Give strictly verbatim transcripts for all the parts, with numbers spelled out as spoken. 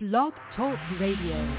Blog Talk Radio.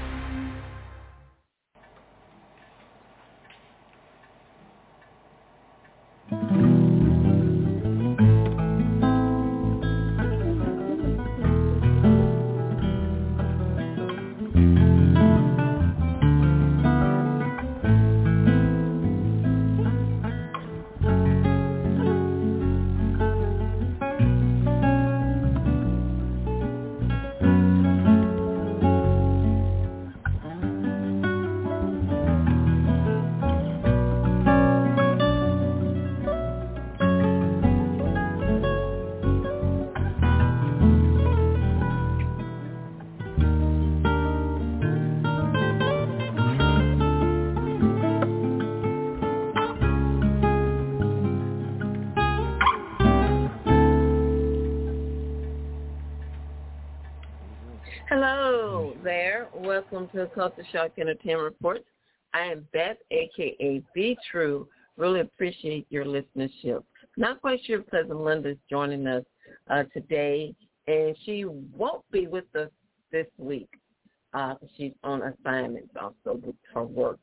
Welcome to Culture Shock Entertainment Reports. I am Beth, a k a. Be True. Really appreciate your listenership. Not quite sure if Cousin Linda's joining us uh, today, and she won't be with us this week. Uh, she's on assignment also with her work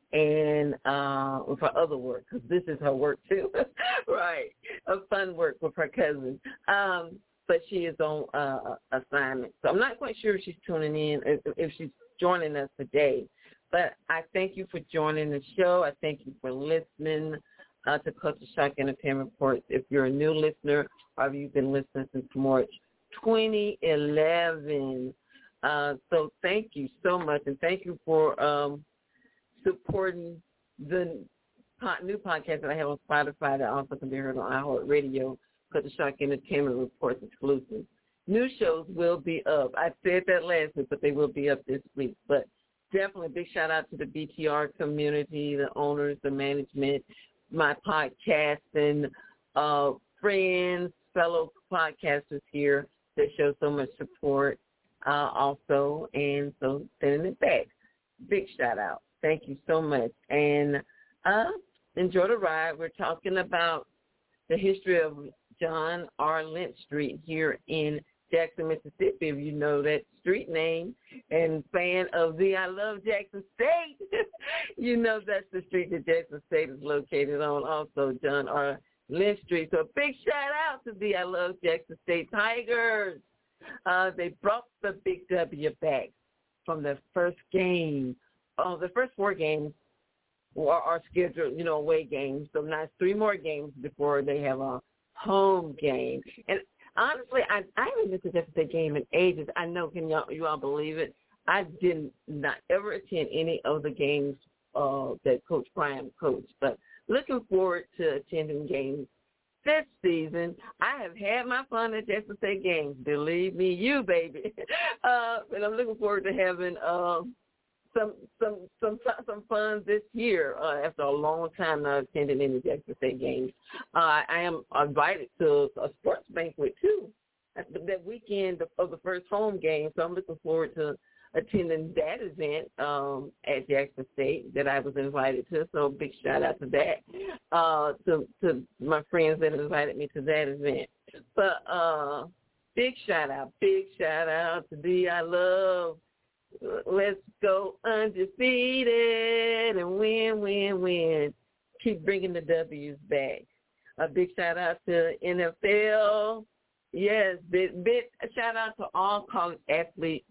and uh, with her other work, because this is her work too. Right, a fun work with her cousin. Um, but she is on uh, assignment. So I'm not quite sure if she's tuning in, if, if she's joining us today. But I thank you for joining the show. I thank you for listening uh, to Culture Shock Entertainment Reports. If you're a new listener or if you've been listening since March twenty eleven. Uh, so thank you so much, and thank you for um, supporting the po- new podcast that I have on Spotify that also can be heard on iHeartRadio. Culture Shock Entertainment Reports exclusive. New shows will be up. I said that last week, but they will be up this week. But definitely a big shout out to the B T R community, the owners, the management, my podcasting uh, friends, fellow podcasters here that show so much support uh, also. And so sending it back. Big shout out. Thank you so much. And uh, enjoy the ride. We're talking about the history of John R. Lynch Street here in Jackson, Mississippi, if you know that street name, and fan of the I Love Jackson State, you know that's the street that Jackson State is located on, also John R. Lynch Street. So a big shout out to the I Love Jackson State Tigers. Uh, they brought the Big W back from the first game. Oh, the first four games are, are scheduled, you know, away games. So now it's three more games before they have a home game. And honestly, I I haven't been to Jackson State game in ages. I know, can y'all, you all believe it? I did not ever attend any of the games uh, that Coach Prime coached, but looking forward to attending games this season. I have had my fun at Jackson State games. Believe me, you baby. uh, and I'm looking forward to having uh, some some some some fun this year uh, after a long time not attending any Jackson State games. Uh, I am invited to a sports banquet too that weekend of the first home game, so I'm looking forward to attending that event um, at Jackson State that I was invited to. So big shout out to that, uh, to to my friends that invited me to that event. But uh, big shout out, big shout out to the I Love. Let's go undefeated and win, win, win. Keep bringing the W's back. A big shout out to N F L. Yes, big, big shout out to all college athletes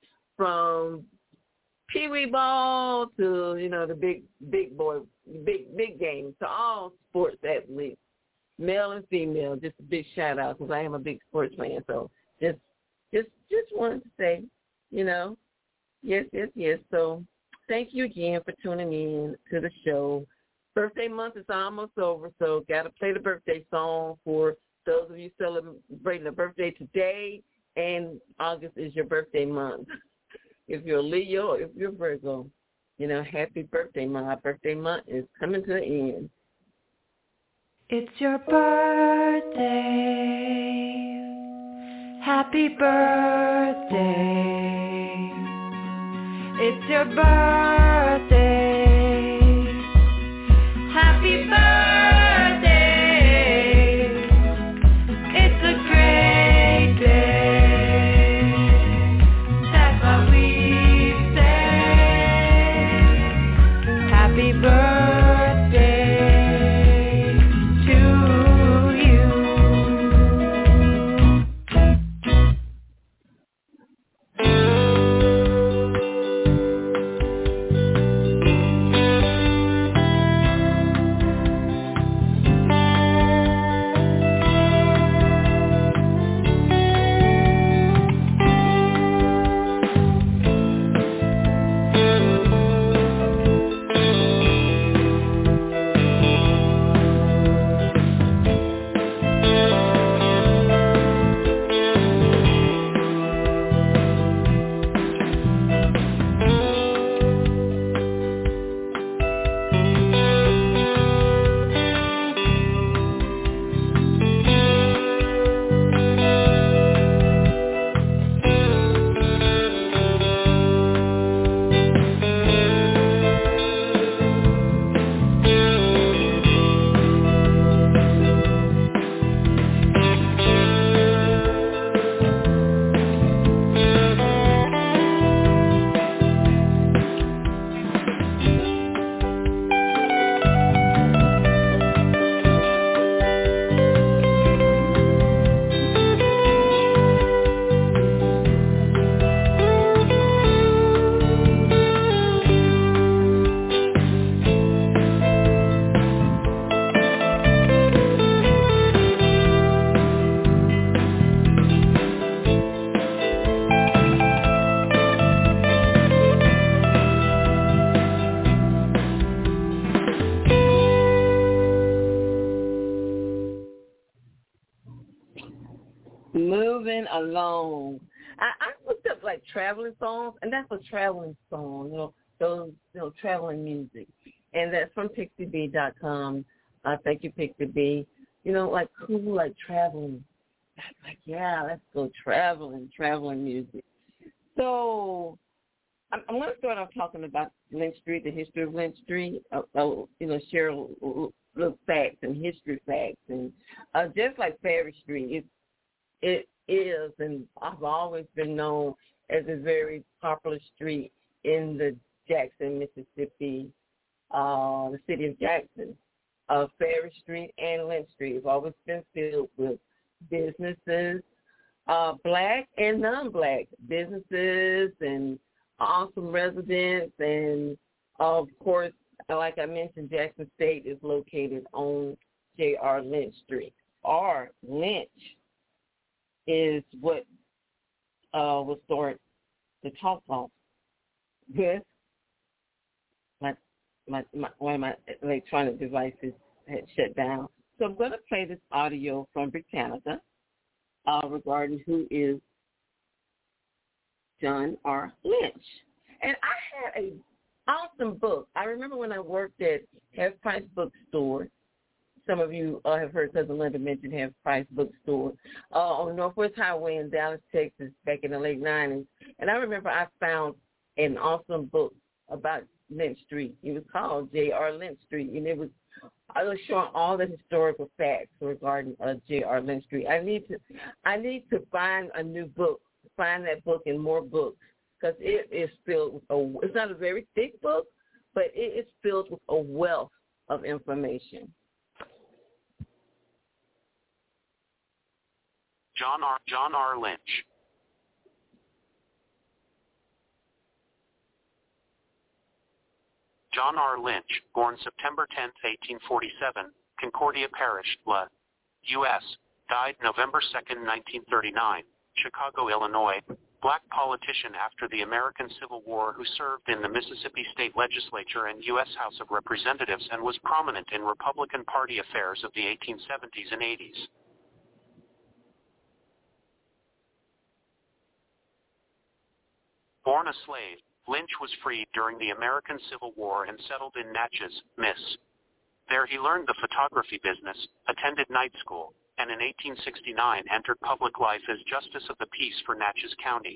from Pee Wee ball to, you know, the big, big boy, big, big games, to all sports athletes, male and female. Just a big shout out because I am a big sports fan. So just, just, just wanted to say, you know. Yes, yes, yes. So thank you again for tuning in to the show. Birthday month is almost over, so got to play the birthday song for those of you celebrating a birthday today, and August is your birthday month. If you're a Leo or if you're Virgo, you know, happy birthday month. Our birthday month is coming to the end. It's your birthday. Happy birthday. It's your birthday. Happy birthday. It's a great day. That's alone. I, I looked up like traveling songs, and that's a traveling song, you know, those, you know, traveling music. And that's from Pixie B dot com. Uh, thank you, Pixie B. You know, like cool, like traveling. I'm like, yeah, let's go traveling, traveling music. So I'm, I'm going to start off talking about Lynch Street, the history of Lynch Street. Uh, uh, you know, share a little facts and history facts. And uh, just like Ferry Street, it, it is, and I've always been known as a very popular street in the Jackson, Mississippi, uh, the city of Jackson. Uh, Ferry Street and Lynch Street have always been filled with businesses, uh, black and non-black businesses and awesome residents. And, uh, of course, like I mentioned, Jackson State is located on J R. Lynch Street. R. Lynch is what uh, will start the talk off with. My, my, my, one of my electronic devices had shut down. So I'm going to play this audio from Britannica uh, regarding who is John R. Lynch. And I had an awesome book. I remember when I worked at Half Price Bookstore. Some of you uh, have heard Cousin Linda mention Half Price Bookstore uh, on Northwest Highway in Dallas, Texas, back in the late nineties. And I remember I found an awesome book about Lynch Street. It was called J R. Lynch Street, and it was I was showing all the historical facts regarding uh, J R. Lynch Street. I need to, I need to find a new book, find that book and more books, because it is filled with a. It's not a very thick book, but it is filled with a wealth of information. John R. John R. Lynch. John R. Lynch, born September tenth, eighteen forty-seven, Concordia Parish, La, U S, died November second, nineteen thirty-nine, Chicago, Illinois, black politician after the American Civil War who served in the Mississippi State Legislature and U S House of Representatives and was prominent in Republican Party affairs of the eighteen seventies and eighties. Born a slave, Lynch was freed during the American Civil War and settled in Natchez, Miss. There he learned the photography business, attended night school, and in eighteen sixty-nine entered public life as Justice of the Peace for Natchez County.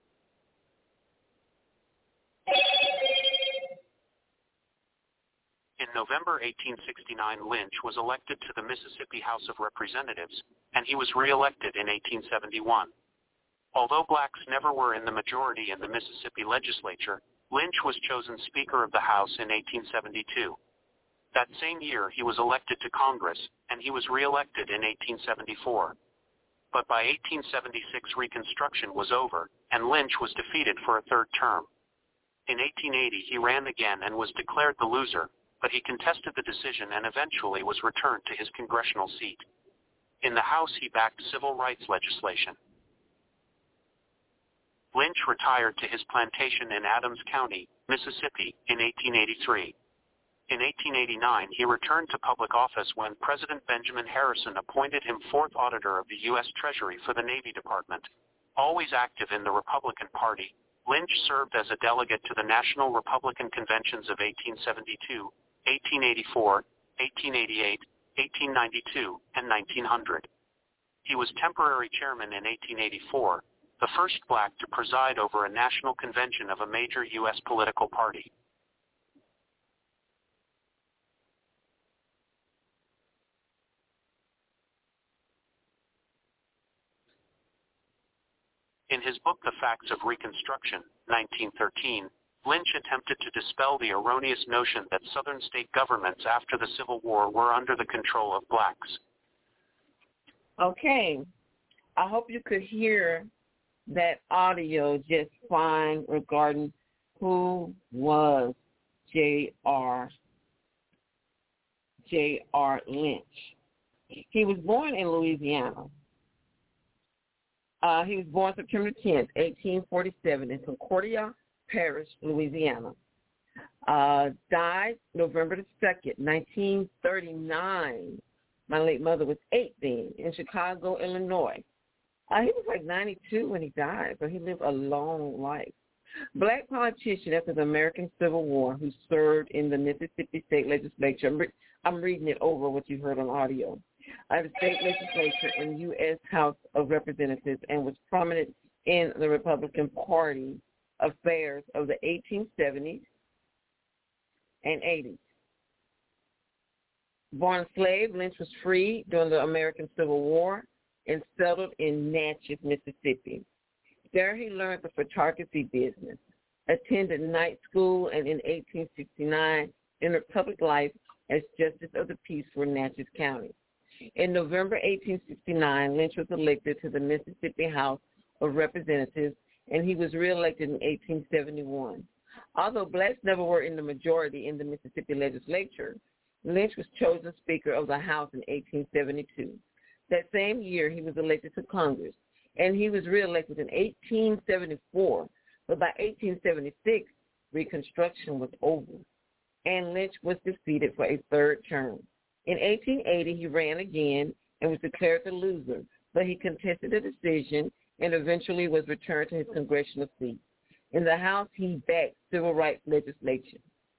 In November eighteen sixty-nine, Lynch was elected to the Mississippi House of Representatives, and he was re-elected in eighteen seventy-one. Although blacks never were in the majority in the Mississippi legislature, Lynch was chosen Speaker of the House in eighteen seventy-two. That same year, he was elected to Congress, and he was re-elected in eighteen seventy-four. But by eighteen seventy-six, Reconstruction was over, and Lynch was defeated for a third term. In eighteen eighty, he ran again and was declared the loser, but he contested the decision and eventually was returned to his congressional seat. In the House, he backed civil rights legislation. Lynch retired to his plantation in Adams County, Mississippi, in eighteen eighty-three. In eighteen eighty-nine, he returned to public office when President Benjamin Harrison appointed him fourth auditor of the U S Treasury for the Navy Department. Always active in the Republican Party, Lynch served as a delegate to the National Republican Conventions of eighteen seventy-two, eighteen eighty-four, eighteen eighty-eight, eighteen ninety-two, and nineteen hundred. He was temporary chairman in eighteen eighty-four, the first black to preside over a national convention of a major U S political party. In his book The Facts of Reconstruction, nineteen thirteen, Lynch attempted to dispel the erroneous notion that Southern state governments after the Civil War were under the control of blacks. Okay. I hope you could hear that audio just fine regarding who was J R. J R. Lynch. He was born in Louisiana. Uh, he was born September tenth, eighteen forty-seven in Concordia Parish, Louisiana. Uh, died November the second, nineteen thirty-nine. My late mother was eight then, in Chicago, Illinois. Uh, he was like ninety-two when he died, so he lived a long life. Black politician after the American Civil War who served in the Mississippi State Legislature. I'm, re- I'm reading it over what you heard on audio. Uh, the state legislature and U S House of Representatives, and was prominent in the Republican Party affairs of the eighteen seventies and eighties. Born a slave, Lynch was freed during the American Civil War and settled in Natchez, Mississippi. There he learned the photography business, attended night school, and in eighteen sixty-nine entered public life as Justice of the Peace for Natchez County. In November eighteen sixty-nine, Lynch was elected to the Mississippi House of Representatives, and he was reelected in eighteen seventy-one. Although blacks never were in the majority in the Mississippi legislature, Lynch was chosen Speaker of the House in eighteen seventy-two. That same year, he was elected to Congress, and he was reelected in eighteen seventy-four. But by eighteen seventy-six, Reconstruction was over, and Lynch was defeated for a third term. In eighteen eighty, he ran again and was declared the loser, but he contested the decision and eventually was returned to his congressional seat. In the House, he backed civil rights legislation.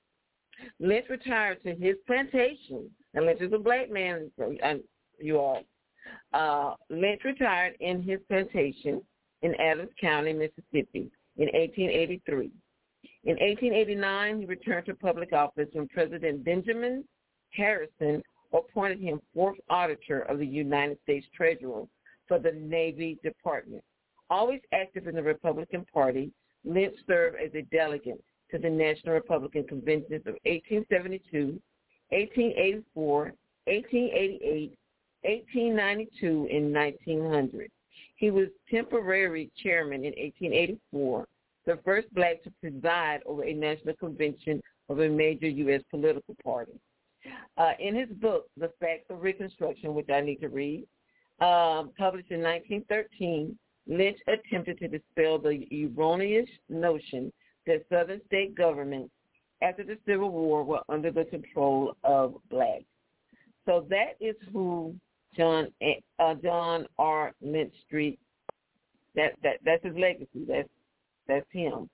Lynch retired to his plantation, and Lynch is a black man, you all. Uh, Lynch retired in his plantation in Adams County, Mississippi, in eighteen eighty-three. In eighteen eighty-nine, he returned to public office when President Benjamin Harrison appointed him fourth auditor of the United States Treasurer for the Navy Department. Always active in the Republican Party, Lynch served as a delegate to the National Republican Conventions of eighteen seventy-two, eighteen eighty-four, eighteen eighty-eight, eighteen ninety-two, and nineteen hundred. He was temporary chairman in eighteen eighty-four, the first black to preside over a national convention of a major U S political party. Uh, in his book, The Facts of Reconstruction, which I need to read, um, published in nineteen thirteen, Lynch attempted to dispel the erroneous notion that Southern state governments after the Civil War were under the control of blacks. So that is who John uh, John R. Lynch Street. That that that's his legacy. That's that's him.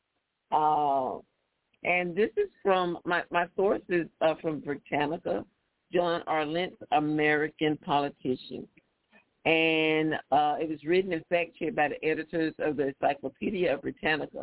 Uh, and this is from my my source is uh, from Britannica. John R. Lynch, American politician, and uh, it was written and fact-checked by the editors of the Encyclopedia of Britannica.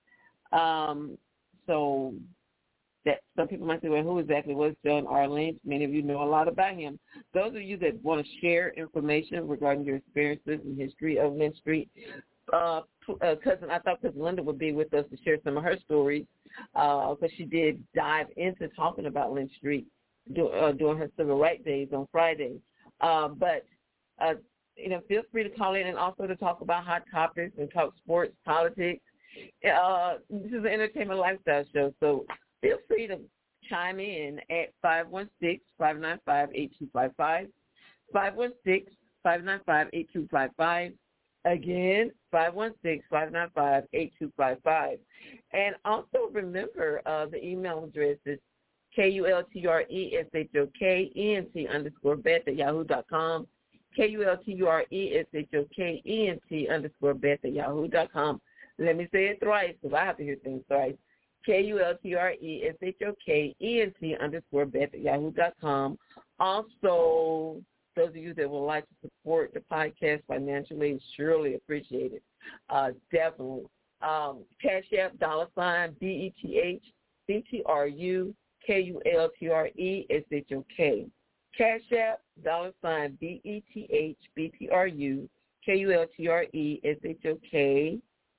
Um, so that some people might say, well, who exactly was John R. Lynch? Many of you know a lot about him. Those of you that want to share information regarding your experiences and history of Lynch Street, uh, uh, cousin, I thought Cousin Linda would be with us to share some of her stories, because uh, she did dive into talking about Lynch Street do, uh, during her civil rights days on Friday. Uh, but uh, you know, feel free to call in and also to talk about hot topics and talk sports, politics. Uh, this is an entertainment lifestyle show, so feel free to chime in at five one six, five nine five, eight two five five, five one six, five nine five, eight two five five. Again, five one six, five nine five, eight two five five. And also remember, uh, the email address is K U L T R E S H O K E N T underscore Beth at yahoo dot com. K U L T U R E S H O K E N T underscore Beth at yahoo dot com. Let me say it thrice because I have to hear things thrice. K U L T R E S H O K E N T underscore Beth at yahoo dot com. Also, those of you that would like to support the podcast financially, surely appreciate it. Uh, definitely. Um, Cash App, dollar sign, B E T H, B T R U, K U L T R E S H O K. Cash App, dollar sign, B E T H, B T R U, K U L T R E S H O K.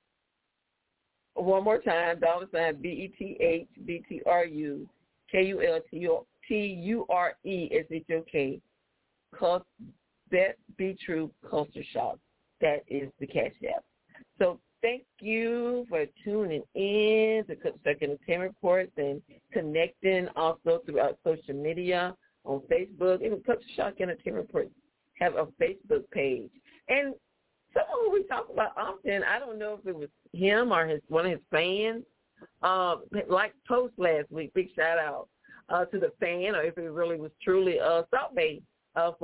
One more time, dollar sign, B E T H, B T R U, K U L T U R E S H O K. Beth Be True Culture Shock. That is the Cash App. So thank you for tuning in to Culture Shock Entertainment Reports and connecting also throughout social media on Facebook. Even Culture Shock Entertainment Reports have a Facebook page. And someone who we talk about often, I don't know if it was him or his one of his fans, uh, like post last week, big shout out uh, to the fan, or if it really was truly uh, Salt Bay uh, for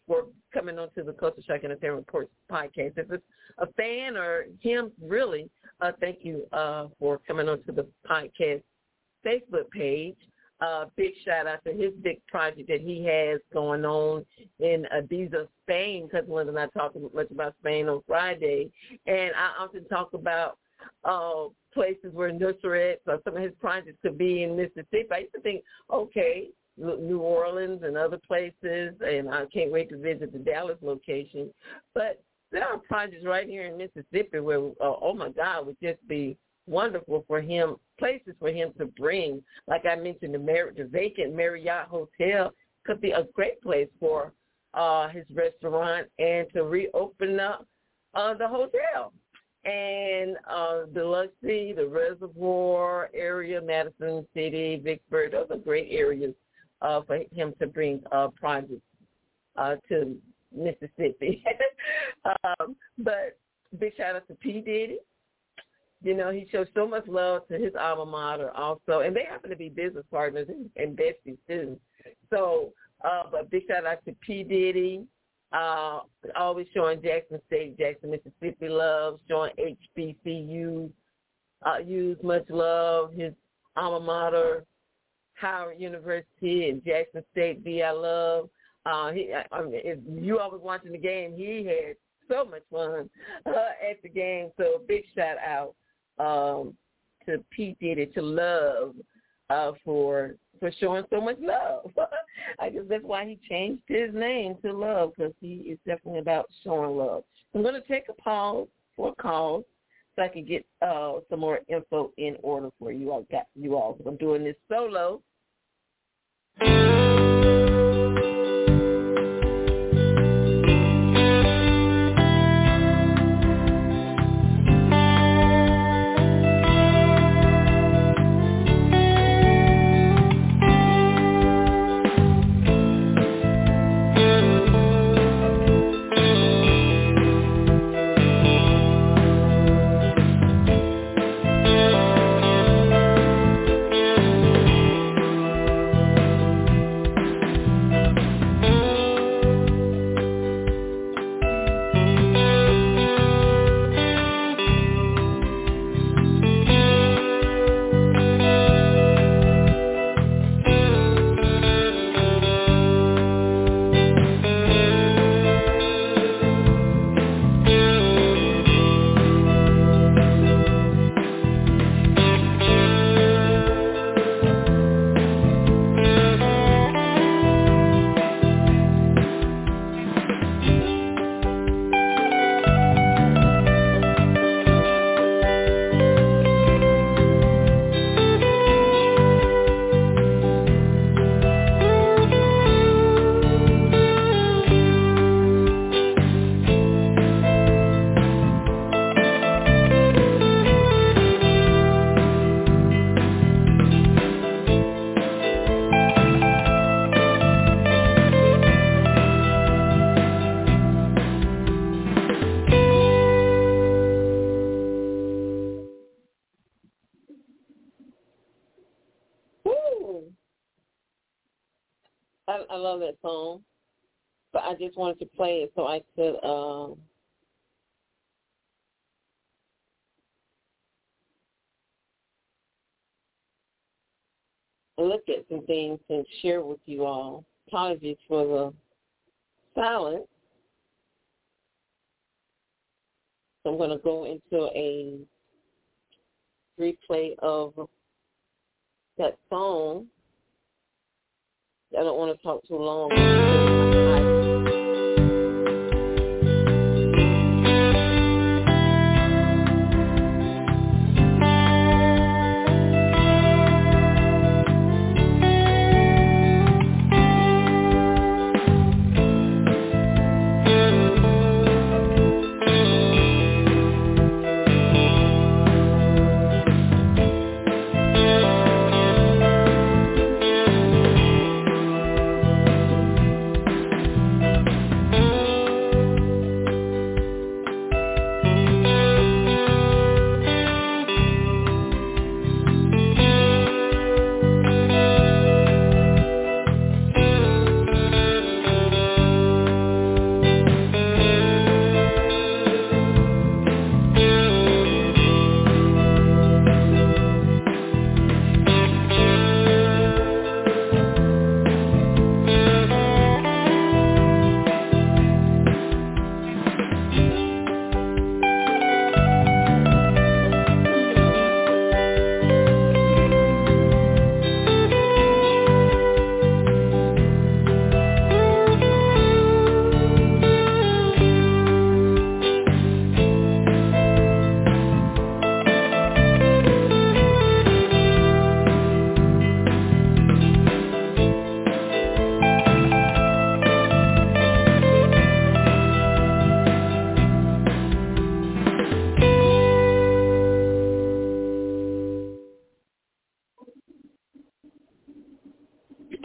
for coming onto the Culture Shock Entertainment Reports podcast. If it's a fan or him, really, uh, thank you uh, for coming onto the podcast Facebook page. Uh, big shout out to his big project that he has going on in Ibiza, Spain. Cousin Linda and I talked much about Spain on Friday, and I often talk about uh, places where Nusret or some of his projects could be in Mississippi. I used to think, okay, New Orleans and other places, and I can't wait to visit the Dallas location. But there are projects right here in Mississippi where, uh, oh my God, would just be wonderful for him, places for him to bring. Like I mentioned, the, Mar- the vacant Marriott Hotel could be a great place for uh, his restaurant and to reopen up uh, the hotel. And uh, Biloxi, the Reservoir area, Madison City, Vicksburg, those are great areas uh, for him to bring uh, projects uh, to Mississippi. um, but big shout out to P. Diddy. You know, he shows so much love to his alma mater also, and they happen to be business partners and, and besties too. So, uh, but big shout out to P. Diddy, uh, always showing Jackson State, Jackson, Mississippi love, showing H B C U, uh, use much love, his alma mater, Howard University and Jackson State, V I love. Uh, he, I mean, if you all was watching the game, he had so much fun uh, at the game. So big shout out um, to P. Diddy, to Love, uh, for for showing so much love. I guess that's why he changed his name to Love, because he is definitely about showing love. I'm going to take a pause for a call so I can get uh, some more info in order for you all. Got you all. I'm doing this solo. I, I love that song, but I just wanted to play it so I could um, look at some things and share with you all. Apologies for the silence. So I'm going to go into a replay of that song. I don't want to talk too long.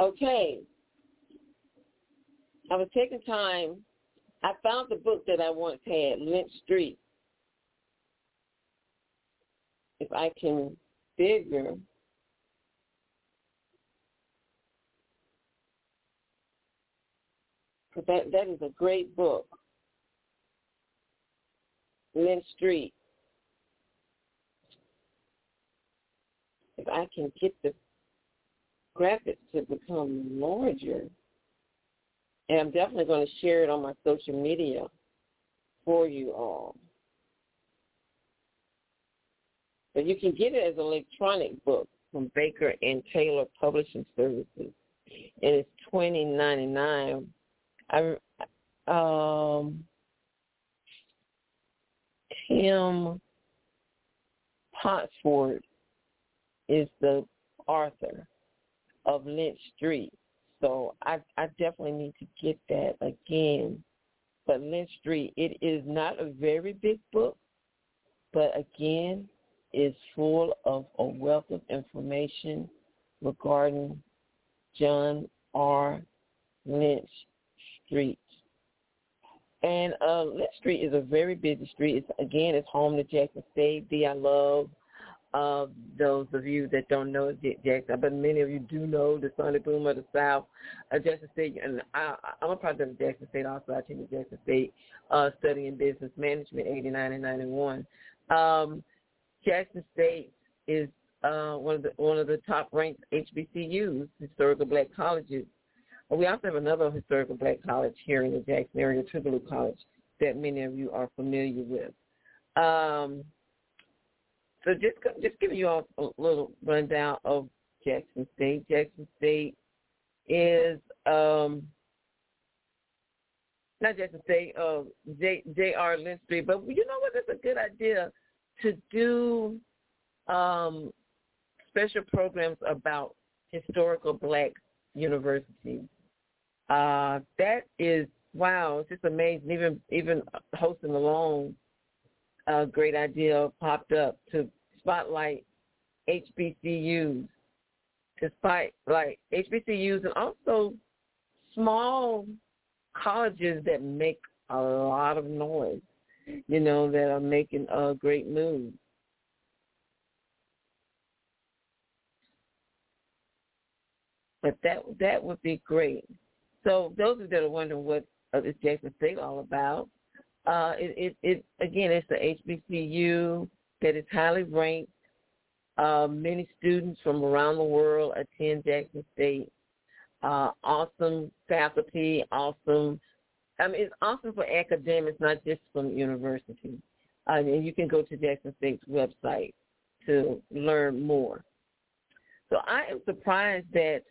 Okay. I was taking time. I found the book that I once had, Lynch Street. If I can figure. That, that is a great book. Lynch Street. If I can get the graphics to become larger, and I'm definitely going to share it on my social media for you all. But you can get it as an electronic book from Baker and Taylor Publishing Services, and it's twenty ninety-nine. I um Tim Potsford is the author of Lynch Street. So I, I definitely need to get that again. But Lynch Street, it is not a very big book, but again, is full of a wealth of information regarding John R. Lynch Street. And uh, Lynch Street is a very busy street. It's, again, it's home to Jackson State. D, I love uh, those of you that don't know Jackson, but many of you do know the Sonic Boom of the South, uh, Jackson State. And I, I'm a product of Jackson State also. I teach at Jackson State uh, studying business management, eighty-nine and ninety-one. Um, Jackson State is uh, one of the one of the top-ranked H B C Us, historical black colleges. We also have another historical black college here in the Jackson area, Tribalou College, that many of you are familiar with. Um, so just just giving you all a little rundown of Jackson State. Jackson State is um, not Jackson State, uh, J, J R. Lynch Street, but you know what? It's a good idea to do um, special programs about historical black universities. Uh, that is, wow, it's just amazing. Even even hosting alone, a great idea popped up to spotlight H B C Us, to spotlight H B C Us and also small colleges that make a lot of noise, you know, that are making a great moves. But that that would be great. So those of you that are wondering what uh, is Jackson State all about, uh, it, it, it again, it's the H B C U that is highly ranked. Uh, many students from around the world attend Jackson State. Uh, awesome faculty, awesome. I mean, it's awesome for academics, not just from the university. I mean, you can go to Jackson State's website to learn more. So I am surprised that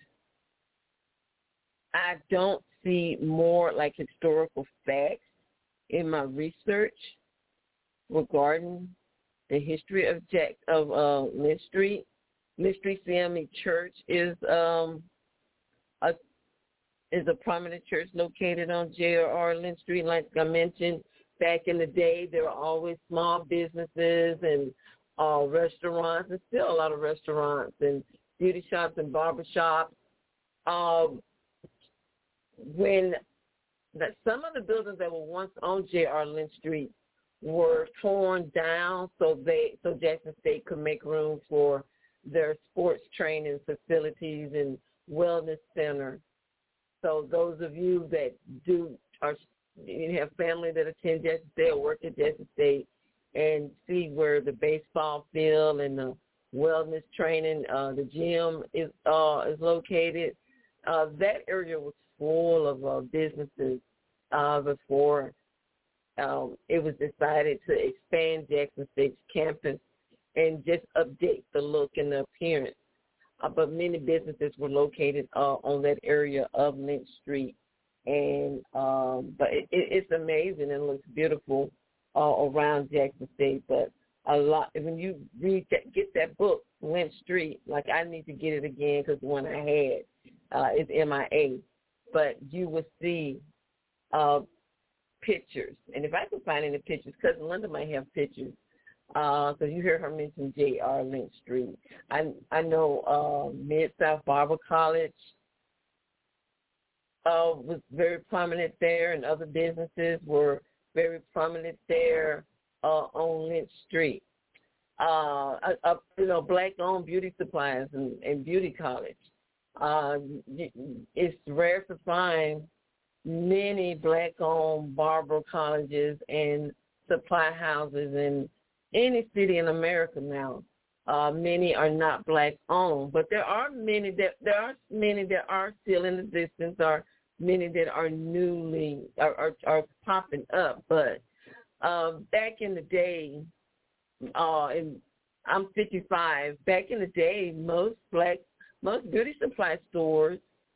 I don't see more like historical facts in my research regarding the history of Jack of uh, Lynch Street. Lynch Street C M E Church is um, a is a prominent church located on J R Lynch Street. Like I mentioned, back in the day, there were always small businesses and uh, restaurants, and still a lot of restaurants and beauty shops and barber shops. Um, when the, some of the buildings that were once on J R Lynch Street were torn down so they so Jackson State could make room for their sports training facilities and wellness center. So those of you that do are you have family that attend Jackson State or work at Jackson State and see where the baseball field and the wellness training, uh, the gym is uh, is located. Uh, that area was full of uh, businesses uh, before um, it was decided to expand Jackson State's campus and just update the look and the appearance. Uh, but many businesses were located uh, on that area of Lynch Street, and um, but it, it, it's amazing and looks beautiful uh, around Jackson State. But a lot when you read that, get that book, Lynch Street. Like I need to get it again because the one I had uh, is M I A. But you will see uh, pictures, and if I can find any pictures, Cousin Linda might have pictures. Because uh, you hear her mention J R Lynch Street. I I know uh, Mid-South Barber College uh, was very prominent there, and other businesses were very prominent there uh, on Lynch Street. Uh, uh, you know, black-owned beauty supplies and, and beauty college. Uh, it's rare to find many black-owned barber colleges and supply houses in any city in America now. Uh, many are not black-owned, but there are many that there are many that are still in existence, or many that are newly are, are, are popping up. But uh, back in the day, uh, and I'm fifty-five. Back in the day, most black most beauty supply stores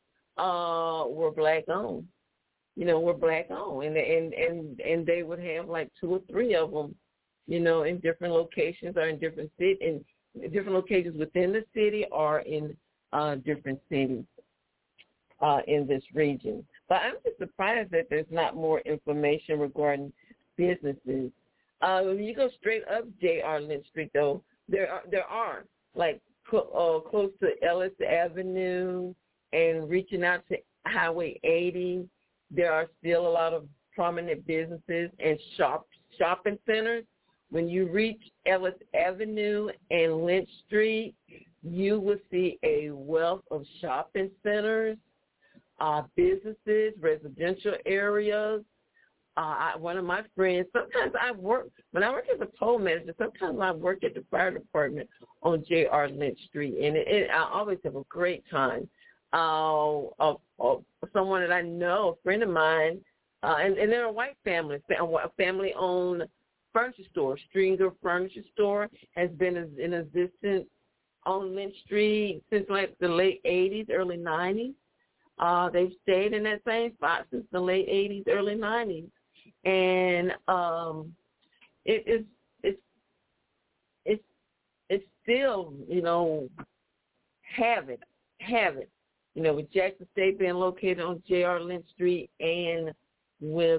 uh, were black-owned. You know, were black-owned, and and and and they would have like two or three of them, you know, in different locations or in different city in different locations within the city or in uh, different cities uh, in this region. But I'm just surprised that there's not more information regarding businesses. Uh, when you go straight up J R Lynch Street, though, there are there are like uh, close to Ellis Avenue and reaching out to Highway eighty. There are still a lot of prominent businesses and shop shopping centers. When you reach Ellis Avenue and Lynch Street, you will see a wealth of shopping centers, uh, businesses, residential areas. Uh, I, one of my friends, sometimes I work, when I work as a poll manager, sometimes I work at the fire department on J R Lynch Street, and it, it, I always have a great time. Uh, of, of someone that I know, a friend of mine, uh, and, and they're a white family, a family-owned furniture store, Stringer Furniture Store, has been in existence on Lynch Street since like the late eighties, early nineties. Uh, they've stayed in that same spot since the late eighties, early nineties, and um, it, it's it's it's it's still, you know, have it, have it. You know, with Jackson State being located on J R Lynch Street and with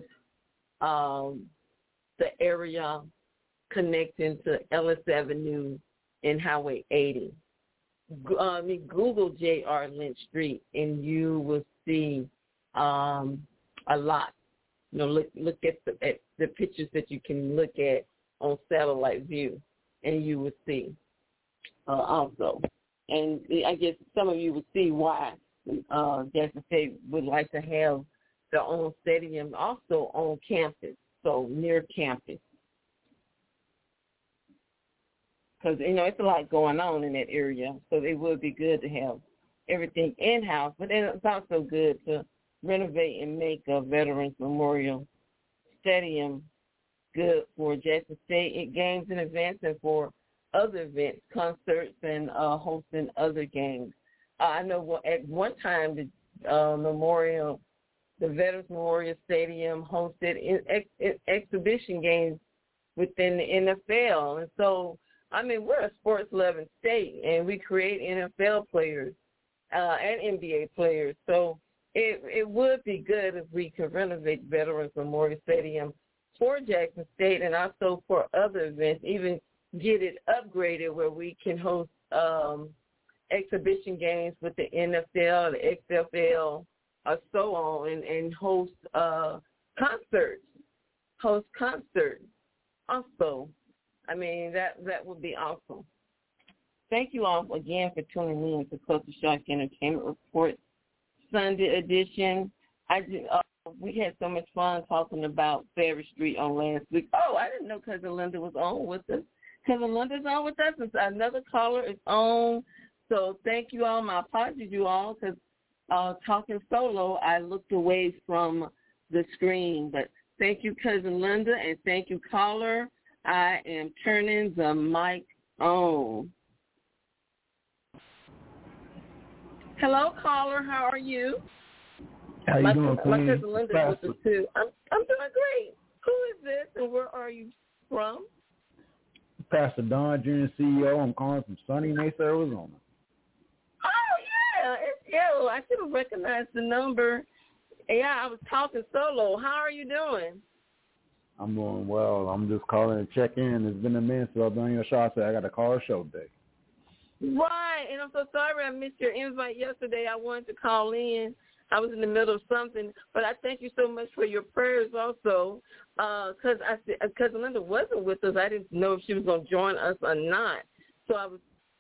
um, the area connecting to Ellis Avenue and Highway eighty. Uh, I mean, Google J R Lynch Street and you will see um, a lot. You know, look look at the, at the pictures that you can look at on satellite view, and you will see uh, also. And I guess some of you will see why uh, Jackson State would like to have their own stadium also on campus, so near campus. Because, you know, it's a lot going on in that area, so it would be good to have everything in-house. But then it's also good to renovate and make a Veterans Memorial Stadium good for Jackson State games and events and for other events, concerts, and uh, hosting other games. Uh, I know at one time the uh, Memorial, the Veterans Memorial Stadium hosted in ex- ex- exhibition games within the N F L. And so, I mean, we're a sports-loving state, and we create N F L players uh, and N B A players. So it it would be good if we could renovate Veterans Memorial Stadium for Jackson State and also for other events, even get it upgraded where we can host um, exhibition games with the N F L, the X F L, or so on, and, and host uh, concerts, host concerts also. I mean, that, that would be awesome. Thank you all again for tuning in to Culture Shock Entertainment Report Sunday edition. I just, uh, we had so much fun talking about Ferry Street on last week. Oh, I didn't know Cousin Linda was on with us. Cousin Linda's on with us, and another caller is on. So thank you all. My apologies, you all, because uh, talking solo, I looked away from the screen. But thank you, Cousin Linda, and thank you, caller. I am turning the mic on. Hello, caller. How are you? How you my, doing, my Queen? cousin Linda is with us too. I'm I'm doing great. Who is this, and where are you from? Pastor Don, Junior C E O. I'm calling from sunny Mesa, Arizona. Oh yeah, it's you. I should have recognized the number. Yeah, I was talking solo. How are you doing? I'm doing well. I'm just calling to check in. It's been a minute since I've been on your show. I said I got a call show today. Right, and I'm so sorry I missed your invite yesterday. I wanted to call in. I was in the middle of something, but I thank you so much for your prayers also, because uh, I because Linda wasn't with us. I didn't know if she was going to join us or not. So I was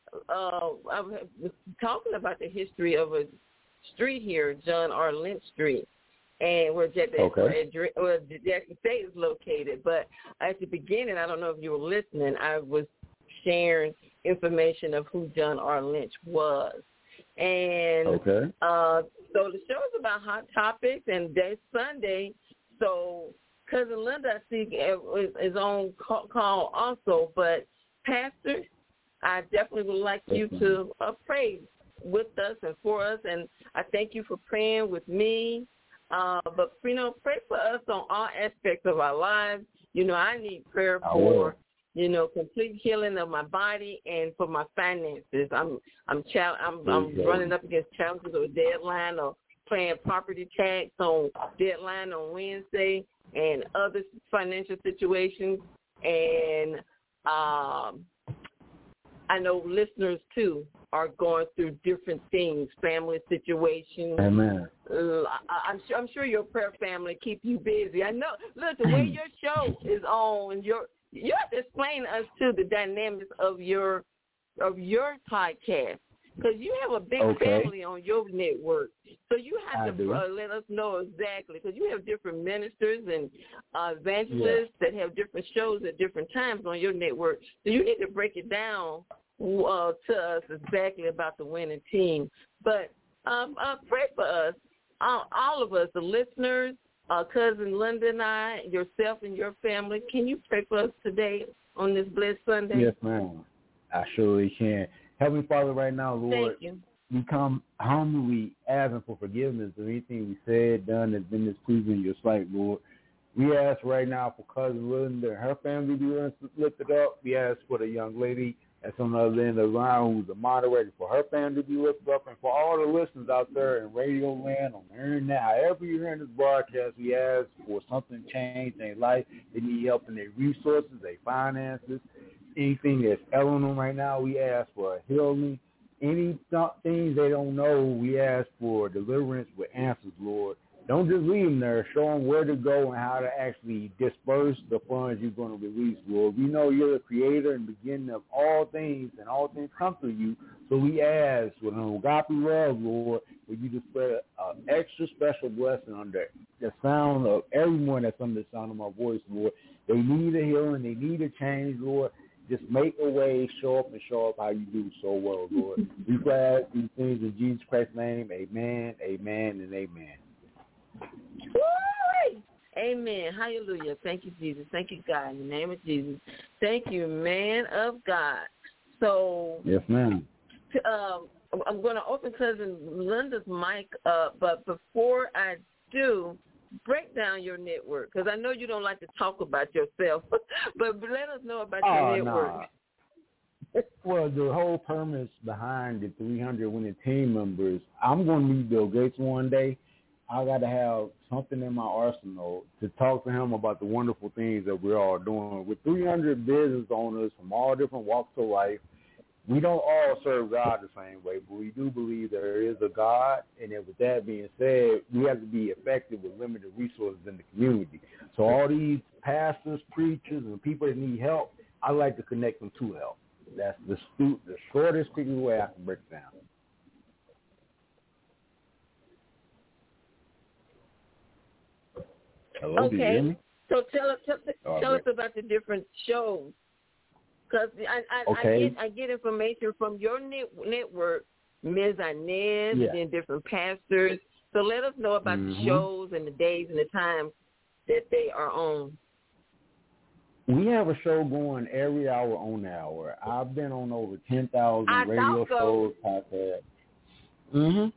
uh, I was talking about the history of a street here, John R. Lynch Street, and where Jackson, okay. where Jackson State is located. But at the beginning, I don't know if you were listening, I was sharing information of who John R. Lynch was. And okay. uh, so the show is about hot topics, and that's Sunday. So Cousin Linda, I see, is on call also. But, Pastor, I definitely would like you to uh, pray with us and for us, and I thank you for praying with me. Uh, but, you know, pray for us on all aspects of our lives. You know, I need prayer for, you know, complete healing of my body and for my finances. I'm I'm chal- I'm, I'm running up against challenges of a deadline or paying property tax on deadline on Wednesday and other financial situations. And um, I know listeners, too, are going through different things, family situations. Amen. Uh, I, I'm sure I'm sure your prayer family keep you busy. I know. Look, the way your show is on, your you have to explain to us too the dynamics of your of your podcast, because you have a big okay. family on your network. So you have I to do. uh, let us know exactly, because you have different ministers and uh, evangelists yeah. that have different shows at different times on your network. So you need to break it down uh, to us exactly about the winning team. But um, uh, pray for us, uh, all of us, the listeners, uh, Cousin Linda and I, yourself and your family. Can you pray for us today on this blessed Sunday? Yes, ma'am. I surely can. Heavenly Father, right now, Lord, Thank you. we come humbly asking for forgiveness of anything we said, done that's been displeasing in your sight, Lord. We ask right now for Cousin Linda and her family to be lifted up. We ask for the young lady that's on the other end of the line who's the moderator, for her family to be lifted up, and for all the listeners out there in radio land, on the internet, however you're hearing this broadcast, we ask for something to change in their life. They need help in their resources, their finances, anything that's ailing them right now. We ask for healing. Any things they don't know, we ask for deliverance with answers, Lord. Don't just leave them there. Show them where to go and how to actually disperse the funds you're going to release, Lord. We know you're the creator and beginning of all things, and all things come through you. So we ask with an agape love, Lord, for you to spread an extra special blessing under the sound of everyone that's under the sound of my voice, Lord. They need a healing. They need a change, Lord. Just make a way, show up, and show up how you do so well, Lord. We pray these things in Jesus Christ's name. Amen, amen, and amen. Woo! Amen. Hallelujah. Thank you, Jesus. Thank you, God. In the name of Jesus. Thank you, man of God. So, yes, ma'am. To, um, I'm going to open Cousin Linda's mic up, but before I do, break down your network, because I know you don't like to talk about yourself, but let us know about oh, your network. Nah. Well, the whole premise behind the three hundred winning team members, I'm going to meet Bill Gates one day. I got to have something in my arsenal to talk to him about the wonderful things that we're all doing. With three hundred business owners from all different walks of life, we don't all serve God the same way, but we do believe there is a God. And then with that being said, we have to be effective with limited resources in the community. So all these pastors, preachers, and people that need help, I like to connect them to help. That's the, stu- the shortest, quickest way I can break it down. Hello, okay. Do you hear me? So tell us, tell, oh, tell us about the different shows. Because I, I, okay. I get I get information from your net, network, Miz Inez, yeah. and then different pastors. So let us know about mm-hmm. the shows and the days and the times that they are on. We have a show going every hour on the hour. I've been on over ten thousand radio so. shows, podcasts. Mm-hmm.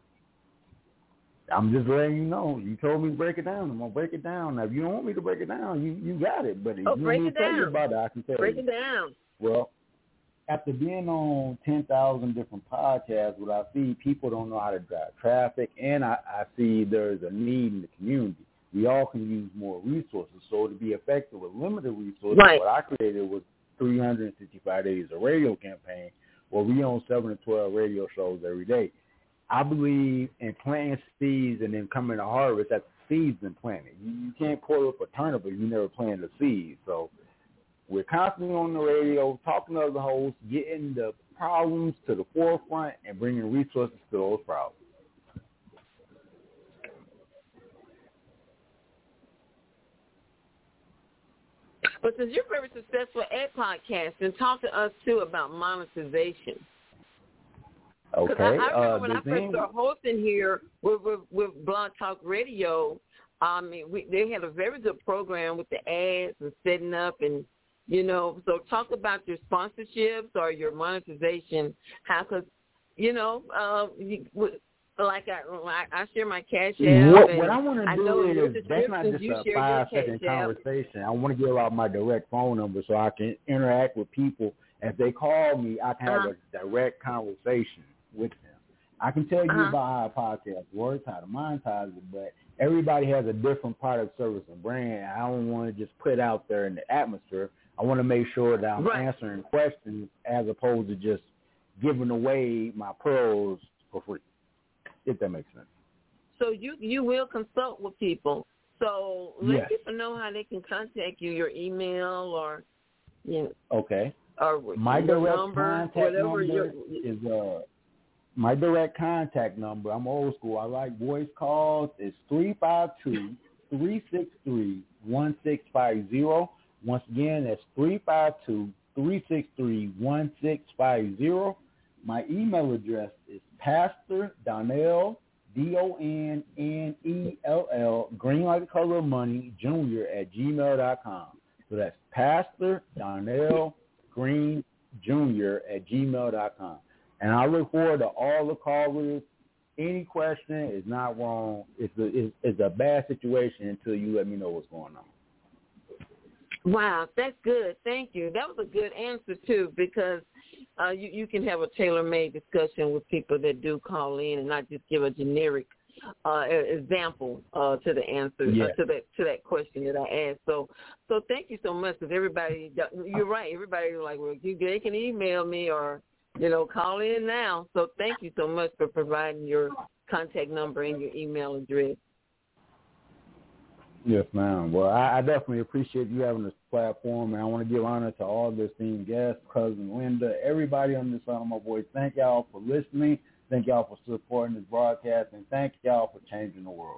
I'm just letting you know. You told me to break it down. I'm going to break it down. Now, if you don't want me to break it down, you, you got it. But if oh, you break want me it to tell down. you about it, I can tell break you. Break it down. Well, after being on ten thousand different podcasts, what I see, people don't know how to drive traffic, and I, I see there's a need in the community. We all can use more resources. So to be effective with limited resources, right. what I created was three hundred sixty-five days of radio campaign, where we own seven to twelve radio shows every day. I believe in planting seeds and then coming to harvest after the seeds been planted. You, you can't pull up a turnip if you never planted a seed. So we're constantly on the radio, talking to other hosts, getting the problems to the forefront and bringing resources to those problems. But since you're very successful at podcasting, talk to us, too, about monetization. Okay. I, I remember uh, when I first thing... started hosting here with, with, with Blog Talk Radio, I mean, we, they had a very good program with the ads and setting up and, you know, so talk about your sponsorships or your monetization, how, because, you know, uh, you, like I, I share my cash app. What, and what I want to do is, that's not just a five-second conversation. I want to give out my direct phone number so I can interact with people. If they call me, I can have uh-huh. a direct conversation with them. I can tell you uh-huh. about how a podcast works, how to monetize it, but everybody has a different product, service, and brand. I don't want to just put it out there in the atmosphere. I want to make sure that I'm right. answering questions as opposed to just giving away my pearls for free, if that makes sense. So you, you will consult with people. So let yes. people know how they can contact you, your email or, you know. Okay. Or my direct number, contact number is uh my direct contact number. I'm old school. I like voice calls. It's three five two, three six three, one six five zero. Once again, that's three five two, three six three, one six five zero. My email address is Pastor Donnell, D O N N E L L, green like the color of money, junior at gmail dot com. So that's Pastor Donnell Green Junior at gmail dot com. And I look forward to all the callers. Any question is not wrong. It's a, it's, it's a bad situation until you let me know what's going on. Wow, that's good. Thank you. That was a good answer, too, because uh, you, you can have a tailor-made discussion with people that do call in and not just give a generic uh, example uh, to the answer, yeah. uh, to that to that question that I asked. So so thank you so much, because everybody, you're right, everybody's like, well, you, they can email me or, you know, call in now. So thank you so much for providing your contact number and your email address. Yes, ma'am. Well, I, I definitely appreciate you having this platform, and I want to give honor to all the esteemed guests, Cousin Linda, everybody on this side of my voice. Thank y'all for listening. Thank y'all for supporting this broadcast, and thank y'all for changing the world.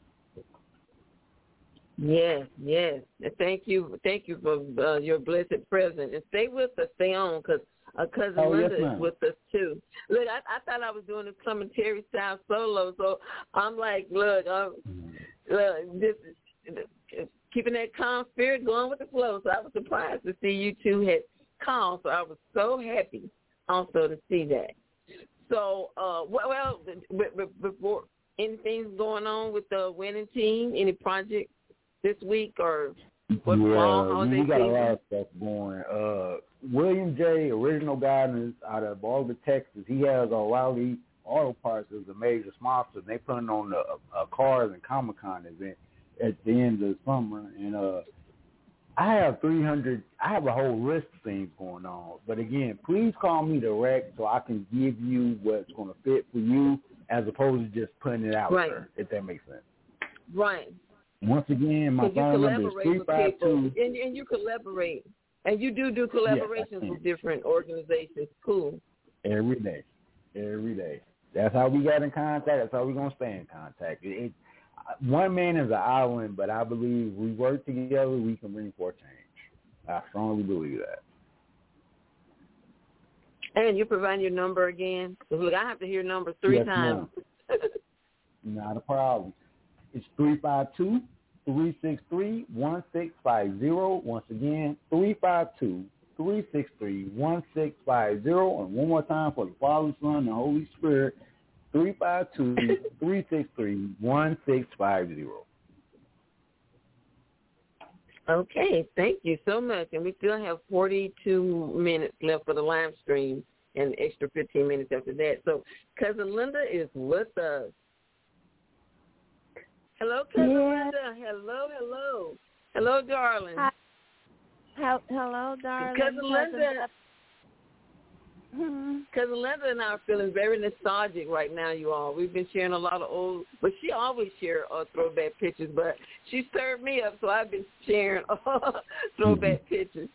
Yes, yes. Thank you. Thank you for uh, your blessed presence. And stay with us, stay on, because uh, Cousin oh, Linda yes, is with us, too. Look, I, I thought I was doing a commentary style solo, so I'm like, look, I'm, look this is keeping that calm spirit going with the flow. So I was surprised to see you two had called, so I was so happy also to see that. So, uh, well, before anything's going on with the winning team, any project this week or what yeah, fall holiday we got season? a lot of stuff going. Uh, William J., original guidance out of Baltimore, Texas. He has O'Reilly Auto Parts as a major sponsor. They putting on a, a Cars and Comic-Con event at the end of the summer, and uh, I have three hundred. I have a whole list of things going on. But again, please call me direct so I can give you what's going to fit for you, as opposed to just putting it out right. there. If that makes sense. Right. Once again, my phone number is three five two. And, and you collaborate, and you do do collaborations yes, with different organizations. Cool. Every day, every day. That's how we got in contact. That's how we're gonna stay in contact. It, it, one man is an island, but I believe we work together, we can bring forth change. I strongly believe that. And you provide your number again? Look, I have to hear number three yes, times. Not a problem. It's three five two, three six three, one six five zero. Once again, three five two, three six three, one six five zero. And one more time for the Father, Son, and the Holy Spirit, three five two, three six three, one six five zero. Okay, thank you so much. And we still have forty-two minutes left for the live stream and an extra fifteen minutes after that. So Cousin Linda is with us. Hello, Cousin yeah. Linda. Hello, hello. Hello, darling. Hi. Hello, darling. Cousin Linda. Hmm. Cousin Linda and I are feeling very nostalgic right now, you all. We've been sharing a lot of old, but she always shares uh, throwback pictures, but she stirred me up, so I've been sharing uh, throwback mm-hmm. pictures.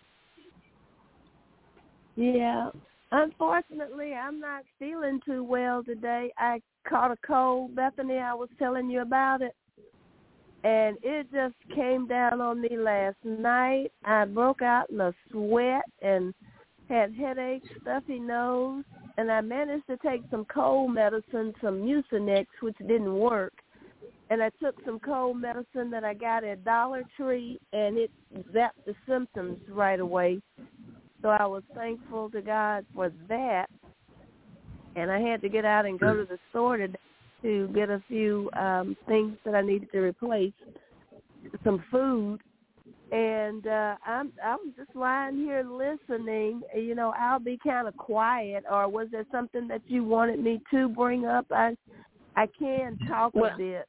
Yeah. Unfortunately, I'm not feeling too well today. I caught a cold, Bethany. I was telling you about it. And it just came down on me last night. I broke out in a sweat and had headaches, stuffy nose, and I managed to take some cold medicine, some Mucinex, which didn't work. And I took some cold medicine that I got at Dollar Tree, and it zapped the symptoms right away. So I was thankful to God for that. And I had to get out and go to the store today to get a few um, things that I needed to replace, some food. And uh, I'm I'm just lying here listening. You know, I'll be kind of quiet. Or was there something that you wanted me to bring up? I I can talk well, a bit.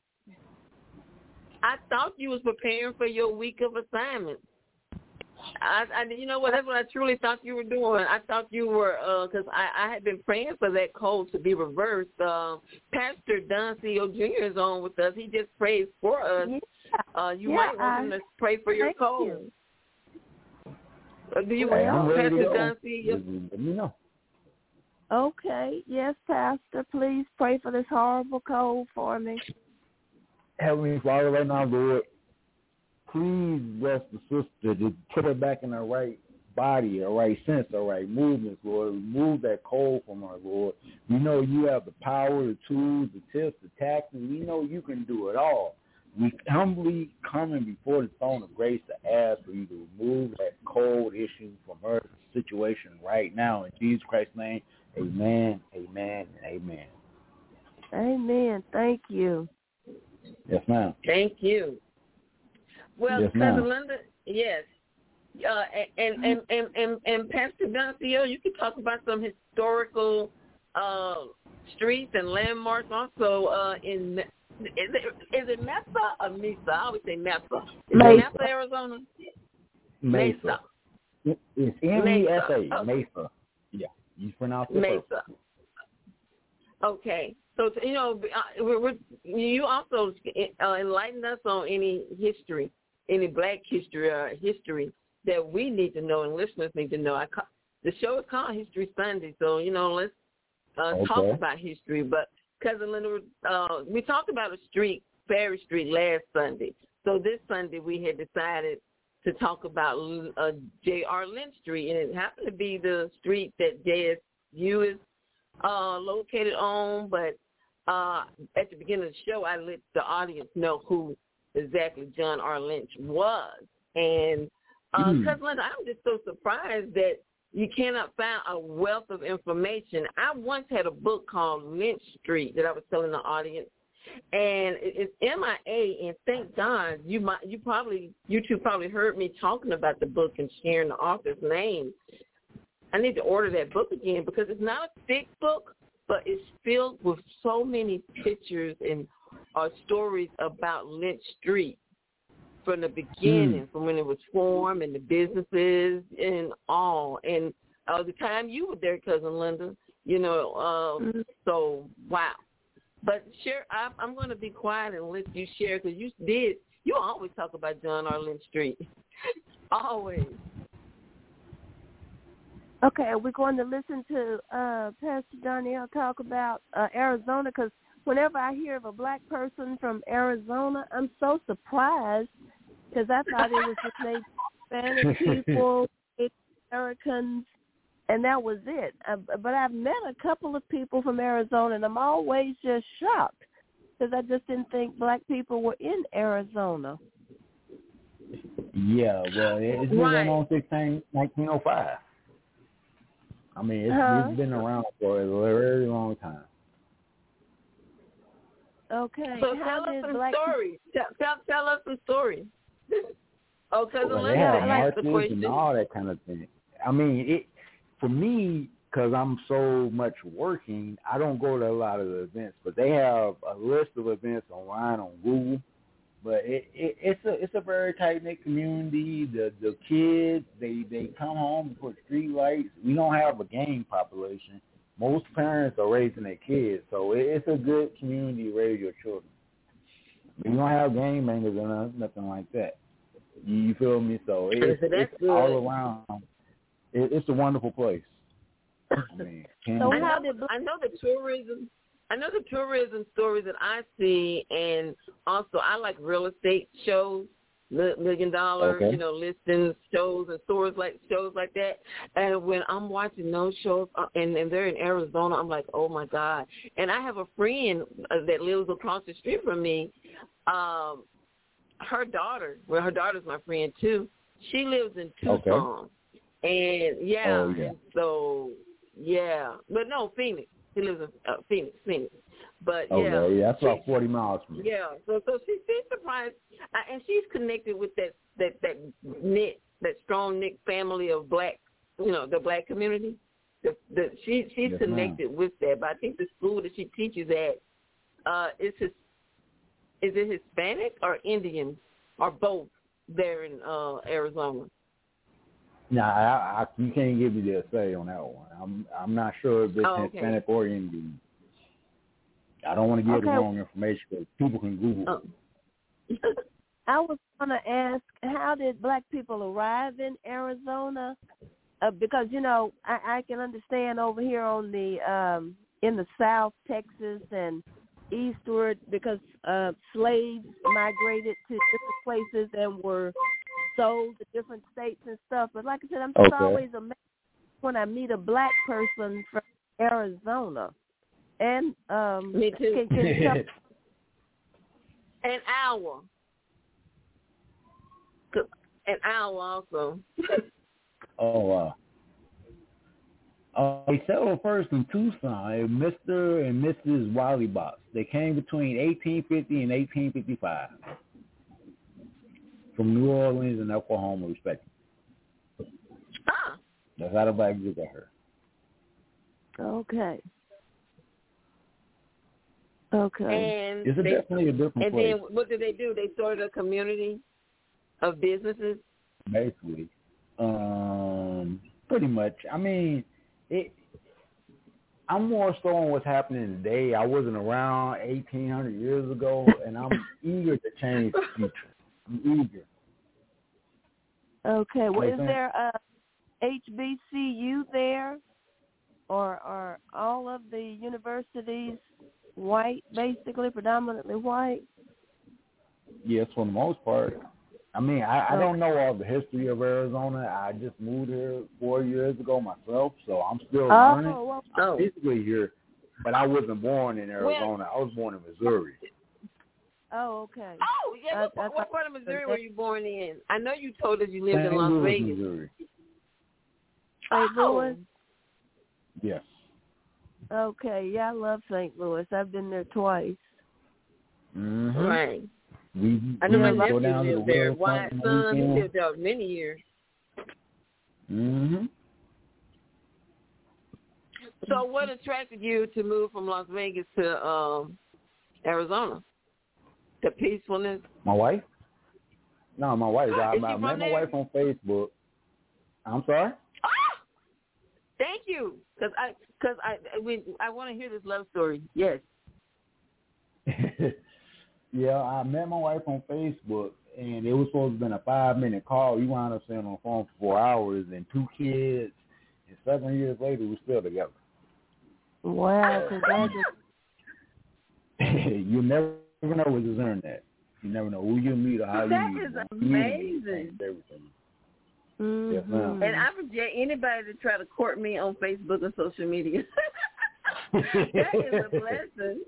I thought you was preparing for your week of assignment. I, I, you know what? That's what I truly thought you were doing. I thought you were, because uh, I, I had been praying for that cold to be reversed. Uh, Pastor Don C O Junior is on with us. He just prayed for us. Yeah. Uh, you yeah, might want him to pray for your cold. You. Uh, do you well, want Pastor Don C O? Let me know. Okay. Yes, Pastor. Please pray for this horrible cold for me. Heavenly Father, right now, Lord, please bless the sister to put her back in her right body, her right sense, her right movements, Lord. Remove that cold from her, Lord. We know you have the power, the tools, the tips, the tactics. We know you can do it all. We humbly coming before the throne of grace to ask for you to remove that cold issue from her situation right now. In Jesus Christ's name, amen, amen, and amen. Amen. Thank you. Yes, ma'am. Thank you. Well, yes, Cousin Linda, yes. Uh, and, and, and, and, and Pastor Don C O, you can talk about some historical uh, streets and landmarks also uh, in, is it, is it Mesa or Mesa? I always say Mesa. Is Mesa. it Mesa, Arizona? Mesa. Mesa. It's M E S A, Mesa. Mesa. Yeah, you pronounce it Mesa. perfect. Okay. So, you know, we're, we're, you also uh, enlighten us on any history, any black history or history that we need to know and listeners need to know. I ca- the show is called History Sunday, so, you know, let's uh, okay. talk about history. But, Cousin Linda, uh, we talked about a street, Ferry Street, last Sunday. So this Sunday we had decided to talk about uh, J R Lynch Street, and it happened to be the street that J S U is uh, located on, but uh, at the beginning of the show, I let the audience know who exactly John R. Lynch was. And uh, mm. Cousin Linda, I'm just so surprised that you cannot find a wealth of information. I once had a book called Lynch Street that I was telling the audience, and it's M I A. And thank God you might, you probably, you two probably heard me talking about the book and sharing the author's name. I need to order that book again because it's not a thick book, but it's filled with so many pictures and uh, stories about Lynch Street from the beginning, mm. from when it was formed and the businesses and all. And uh, the time you were there, Cousin Linda, you know, um, mm. so, wow. But share, I, I'm going to be quiet and let you share because you did, you always talk about John R. Lynch Street. Always. Okay, we're going to listen to uh, Pastor Donnell talk about uh, Arizona because whenever I hear of a black person from Arizona, I'm so surprised because I thought it was just Native Spanish people, Americans, and that was it. Uh, but I've met a couple of people from Arizona, and I'm always just shocked because I just didn't think black people were in Arizona. Yeah, well, it's been right. going on since nineteen oh five. I mean, it's, huh? it's been around for a very long time. Okay. So How tell us did some black stories. Tell, tell, tell us some stories. Oh, Cousin Well, Linda they have asked the marches question. and all that kind of thing. I mean, it for me, because I'm so much working, I don't go to a lot of the events, but they have a list of events online on Google. But it, it, it's a it's a very tight knit community. The the kids they, they come home and put street lights. We don't have a gang population, most parents are raising their kids, so it, it's a good community to raise your children. You don't have gang bangers or nothing like that. You, you feel me? So it, it's, it's all around. It, it's a wonderful place. I mean, so I know, I know the tourism. I know the tourism stories that I see, and also I like real estate shows, million dollar, okay. you know, listings, shows, and stores like shows like that. And when I'm watching those shows, uh, and, and they're in Arizona, I'm like, oh my God! And I have a friend uh, that lives across the street from me. Um, her daughter, well, her daughter's my friend too. She lives in Tucson, okay. and yeah, oh, yeah. And so yeah, but no, Phoenix. He lives in uh, Phoenix, Phoenix. But yeah, okay, yeah, that's she, about forty miles from me. Yeah, so so she, she's surprised, uh, and she's connected with that that that knit, that strong knit family of black, you know, the black community. The, the she she's yes, connected ma'am. with that. But I think the school that she teaches at uh, is his, is it Hispanic or Indian or both there in uh, Arizona? Nah, I, I, you can't give me the say on that one. I'm I'm not sure if it's oh, okay. Hispanic or Indian. I don't want to give okay. the wrong information because people can Google it. Oh. I was going to ask, how did black people arrive in Arizona? Uh, because, you know, I, I can understand over here on the um, in the South, Texas, and eastward, because uh, slaves migrated to different places and were sold to different states and stuff. But like I said, I'm just okay. always amazed when I meet a black person from Arizona. And um, me too. Can, can you tell an hour. An hour also. Oh wow. Uh, they settled first in Tucson, Mister and Missus Wiley Box. They came between eighteen fifty and eighteen fifty-five. From New Orleans and Oklahoma, respectively. Ah. That's how the black people got her. Okay. Okay. And it's a they, definitely a different and place. And then what did they do? They started a community of businesses? Basically. Um, pretty much. I mean, it. I'm more so on what's happening today. I wasn't around eighteen hundred years ago, and I'm eager to change the future. Eager. Okay. Well, is there a H B C U there, or are all of the universities white, basically predominantly white? Yes, for the most part. I mean, I, I don't know all the history of Arizona. I just moved here four years ago myself, so I'm still oh, learning. Well, I'm basically here, but I wasn't born in Arizona. I was born in Missouri. Oh, okay. Oh, yeah. What, I, I what part of Missouri were you born in? I know you told us you lived Saint in Las Louis, Vegas. Missouri. Saint Oh. Louis? Yes. Okay. Yeah, I love Saint Louis. I've been there twice. Mm-hmm. Right. We, I know we my go nephew down lived the there. Wyatt son, he lived there many years. Mm-hmm. So what attracted you to move from Las Vegas to um, Arizona? The peacefulness? My wife? No, my wife. I, Is I she met from my there? wife on Facebook. I'm sorry? Ah! Thank you. Because I, cause I, we, I want to hear this love story. Yes. Yeah, I met my wife on Facebook, and it was supposed to have been a five-minute call. We wound up staying on the phone for four hours and two kids, and seven years later, we're still together. Wow, congratulations. You never know what to earn that. You never know who you meet or how that you meet. That is amazing. Everything. Mm-hmm. Yes, ma'am. And I reject anybody to try to court me on Facebook or social media. That is a blessing.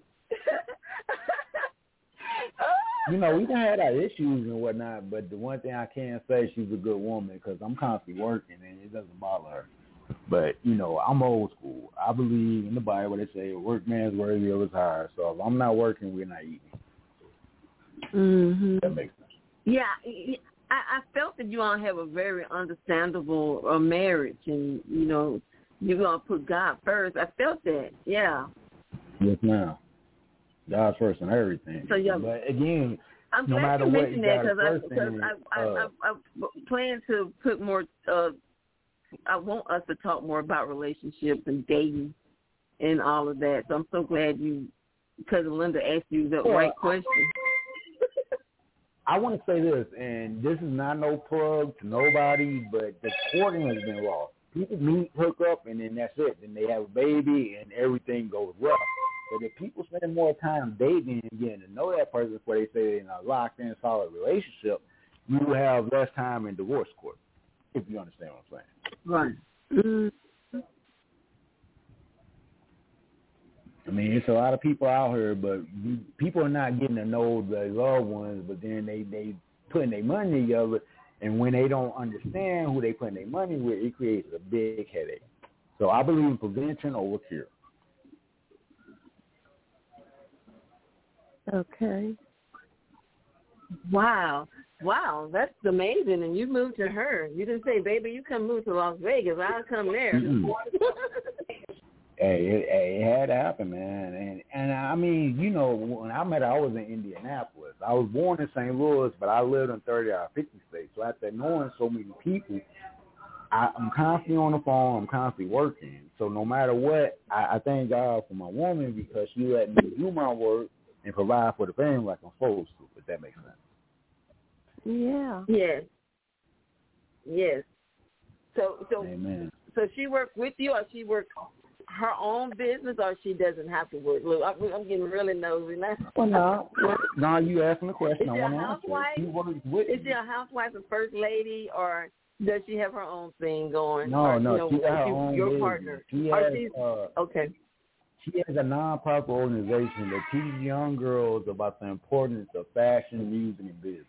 You know, we done had our issues and whatnot, but the one thing I can say, she's a good woman because I'm constantly working and it doesn't bother her. But, you know, I'm old school. I believe in the Bible. They say a workman's worthy of his hire. So if I'm not working, we're not eating. Mm-hmm. That makes sense. Yeah, I, I felt that you all have a very understandable uh, marriage, and, you know, you're going to put God first. I felt that, yeah. Yes, ma'am. God first and everything. So, yeah. But again, I'm no glad matter you what, mentioned you that got because first I, thing, I, I, uh, I, I plan to put more, uh, I want us to talk more about relationships and dating and all of that. So I'm so glad you, Cousin Linda, asked you the well, right question. I want to say this, and this is not no plug to nobody, but the courting has been lost. People meet, hook up, and then that's it. Then they have a baby, and everything goes rough. But if people spend more time dating and getting to know that person before they say in a locked-in, solid relationship, you will have less time in divorce court, if you understand what I'm saying. Right. Mm-hmm. I mean, it's a lot of people out here, but you, people are not getting to know their loved ones, but then they, they putting their money together, and when they don't understand who they putting their money with, it creates a big headache. So I believe in prevention over cure. Okay. Wow. Wow, that's amazing. And you moved to her. You didn't say, baby, you come move to Las Vegas. I'll come there. Mm-hmm. Hey, it, it had to happen, man. And, and I mean, you know, when I met her, I was in Indianapolis. I was born in Saint Louis, but I lived in thirty out of fifty states. So after knowing so many people, I, I'm constantly on the phone. I'm constantly working. So no matter what, I, I thank God for my woman because she let me do my work and provide for the family like I'm supposed to, if that makes sense. Yeah. Yes. Yes. So, so, Amen. So she worked with you, or she worked her own business, or she doesn't have to work? Look, I'm, I'm getting really nosy now. Well, no. No, you asking the question. Is I she a want to housewife? answer. She works with Is she a housewife and first lady, or does she have her own thing going? No, or, no, you know, she got her you, own your business. partner. She or has, she's, uh, okay. She has a non-profit organization that teaches young girls about the importance of fashion, music, and business.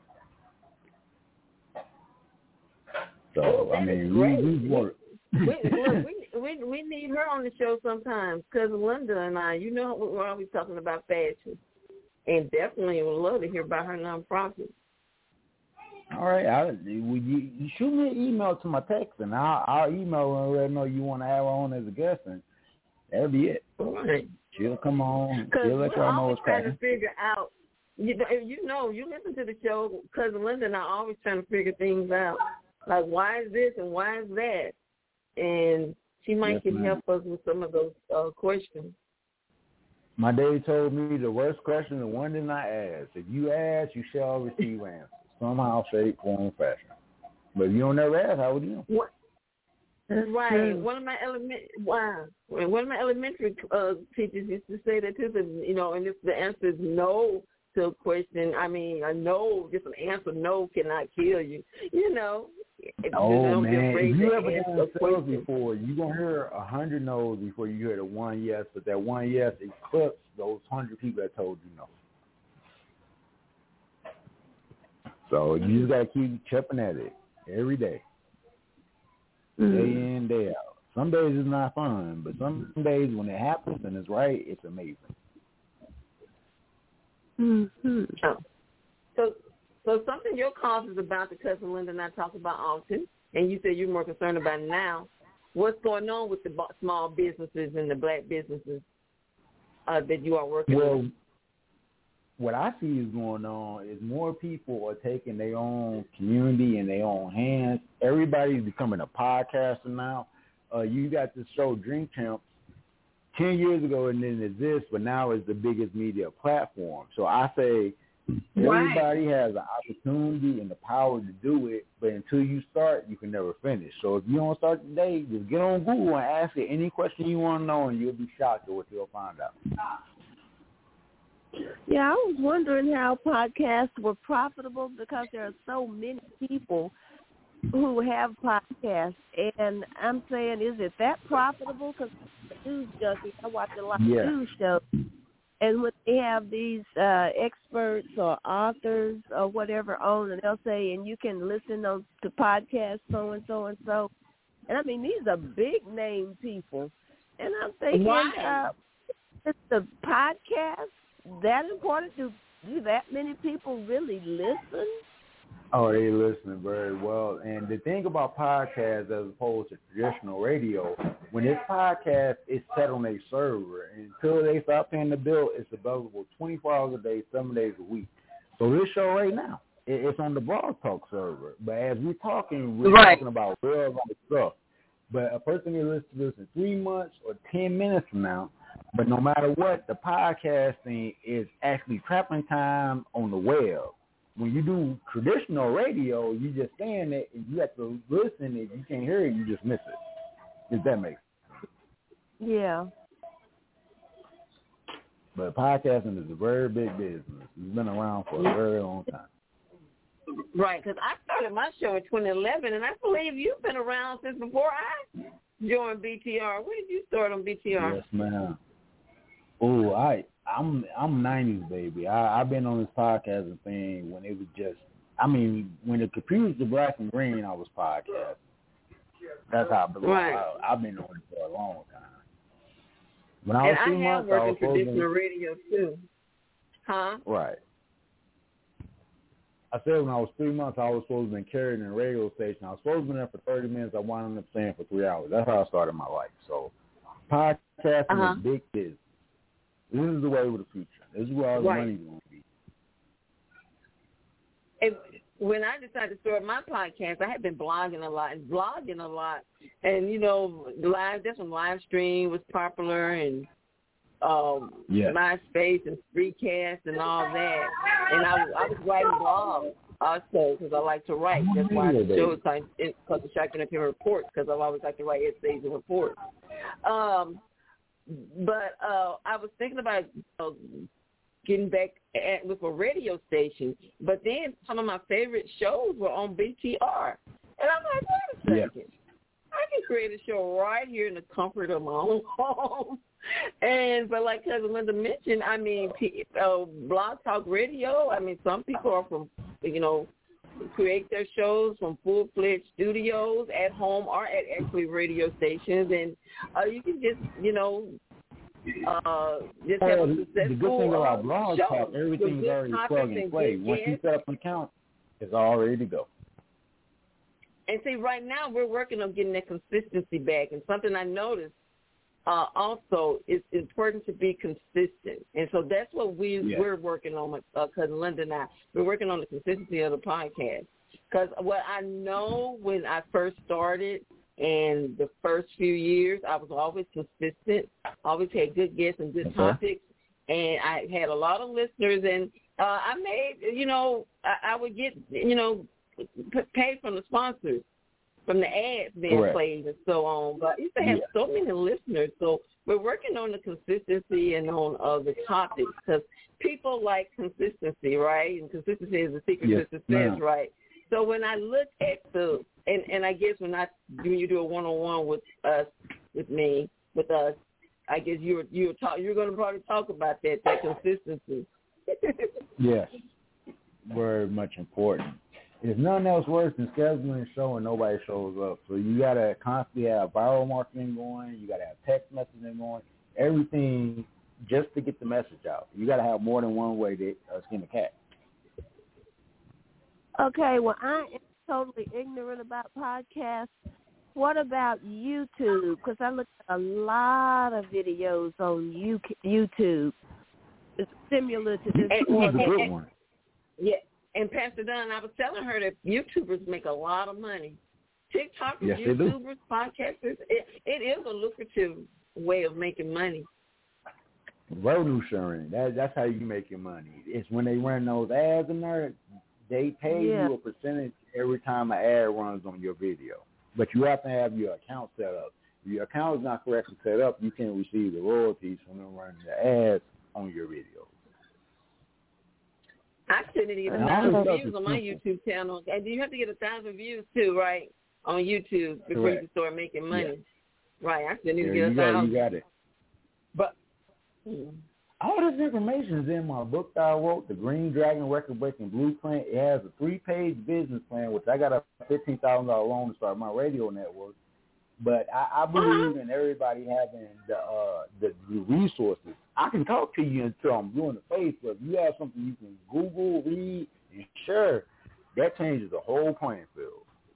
So, Oh, I mean, we, we work. we, look, we, we we need her on the show sometimes, Cousin Linda and I. You know, we're always talking about fashion, and definitely would love to hear about her nonprofit. All right, I, you, you shoot me an email to my text, and I'll, I'll email her and let her know you want to have her on as a guest, and that'll be it. All right. She'll come on. She'll let y'all know what's trying cracking. to figure out. You know, you know, you listen to the show, Cousin Linda and I are always trying to figure things out. Like, why is this and why is that? And she might Yes, can ma'am. help us with some of those uh, questions. My daddy told me the worst question is the one that I ask. If you ask, you shall receive answers. Somehow, shape, form, fashion. But if you don't never ask, how would you know? What? That's Right. true. One of my element wow. One of my elementary uh, teachers used to say that too. That, you know, and if the answer is no to a question, I mean, a no, just an answer no cannot kill you. You know. If Oh you don't be man, afraid if you to ever ask done a sales question. before, you gonna hear a hundred no's before you hear the one yes. But that one yes eclipses those hundred people that told you no. So you just gotta keep chipping at it every day, Mm-hmm. day in, day out. Some days it's not fun, but some days when it happens and it's right, it's amazing. Mm-hmm. Oh. So, so something your cause is about that Cousin Linda and I talk about often, and you said you're more concerned about it now. What's going on with the small businesses and the black businesses uh, that you are working well, with? What I see is going on is more people are taking their own community in their own hands. Everybody's becoming a podcaster now. Uh, you got this show, Drink Champs. Ten years ago, it didn't exist, but now it's the biggest media platform. So I say everybody has an opportunity and the power to do it, but until you start, you can never finish. So if you don't start today, just get on Google and ask it any question you want to know, and you'll be shocked at what you'll find out. Yeah, I was wondering how podcasts were profitable because there are so many people who have podcasts, and I'm saying, is it that profitable? Because news junkie, I watch a lot Yeah. of news shows, and when they have these uh, experts or authors or whatever on, and they'll say, and you can listen to, to podcasts so and so and so, and I mean these are big name people, and I'm thinking, Right. uh, is the podcast that important? Do, do that many people really listen? Oh, they listening very well. And the thing about podcasts as opposed to traditional radio, when it's podcast, it's set on a server. And until they stop paying the bill, it's available twenty-four hours a day, seven days a week. So this show right now, it's on the Blog Talk server. But as we're talking, we're Right. talking about real life stuff. But a person can listen to this in three months or ten minutes from now. But no matter what, the podcasting is actually trapping time on the web. When you do traditional radio, you just stand there and you have to listen. If you can't hear it, you just miss it. Does that make sense? Yeah. But podcasting is a very big business. It's been around for a very long time. Right, because I started my show in twenty eleven, and I believe you've been around since before I joined B T R. When did you start on B T R? Yes, ma'am. Oh, I, I'm I'm nineties baby. I, I've been on this podcasting thing when it was just, I mean, when the computers were black and green, I was podcasting. That's how I belong. Right. I, I've been on it for a long time. When I and was three I have months, I worked was in traditional radio too. Huh? Right. I said when I was three months, I was supposed to have been carried in a radio station. I was supposed to be there for thirty minutes. I wound up staying for three hours. That's how I started my life. So podcasting uh-huh. is big business. This is the way of the future. This is where all the right. money's going to be. And when I decided to start my podcast, I had been blogging a lot and blogging a lot. And, you know, live, that's when live stream was popular and um, yeah. MySpace and Spreecast and all that. And I was, I was writing blogs also because I like to write. That's why the show is called the Shotgun Opinion Reports, because I've always liked to write essays and reports. Um, but uh, I was thinking about uh, getting back at, with a radio station. But then some of my favorite shows were on B T R. And I'm like, wait a second. Yeah. I can create a show right here in the comfort of my own home. And, but like Cousin Linda mentioned, I mean, uh, Blog Talk Radio, I mean, some people are from, you know, create their shows from full-fledged studios at home or at actually radio stations. And uh, you can just, you know, uh, just have a successful The good thing about uh, Blog show. Talk, everything's already plug and play. Once you set up an account, it's all ready to go. And see, right now we're working on getting that consistency back. And something I noticed uh, also is important to be consistent. And so that's what we, yeah. we're working on, with uh, Cousin Linda and I. We're working on the consistency of the podcast. Because what I know when I first started and the first few years, I was always consistent, always had good guests and good okay. topics. And I had a lot of listeners. And uh, I made, you know, I, I would get, you know, paid from the sponsors, from the ads being Correct. played and so on. But I used to have yeah. so many listeners. So we're working on the consistency and on uh, the topics because people like consistency, right? And consistency is the secret yes, to success, ma'am. right? So when I look at the, and, and I guess when I when you do a one-on-one with us, with me, with us, I guess you're you're talk you're going to probably talk about that that consistency. Yes, very much important. There's nothing else worse than scheduling a show and nobody shows up. So you got to constantly have viral marketing going. You got to have text messaging going. Everything just to get the message out. You got to have more than one way to uh, skin a cat. Okay, well, I am totally ignorant about podcasts. What about YouTube? Because I look at a lot of videos on YouTube. It's similar to this one. It's a good one. Yeah. And Pastor Dunn, I was telling her that YouTubers make a lot of money. TikTokers, yes, YouTubers, podcasters, it, it is a lucrative way of making money. Revenue sharing, that, that's how you make your money. It's when they run those ads in there, they pay yeah. you a percentage every time an ad runs on your video. But you have to have your account set up. If your account is not correctly set up, you can't receive the royalties from them running the ads on your video. I shouldn't even a thousand views on my YouTube channel. And you have to get a thousand views too, right? On YouTube before Correct. you can start making money. Yeah. Right. I shouldn't even yeah, get a thousand. You got it. But hmm. all this information is in my book that I wrote, The Green Dragon Record Breaking Blueprint. It has a three-page business plan, which I got a fifteen thousand dollars loan to start my radio network. But I, I believe uh-huh. in everybody having the, uh, the the resources. I can talk to you until I'm blue in the face, but if you have something you can Google, read, and share, that changes the whole playing field.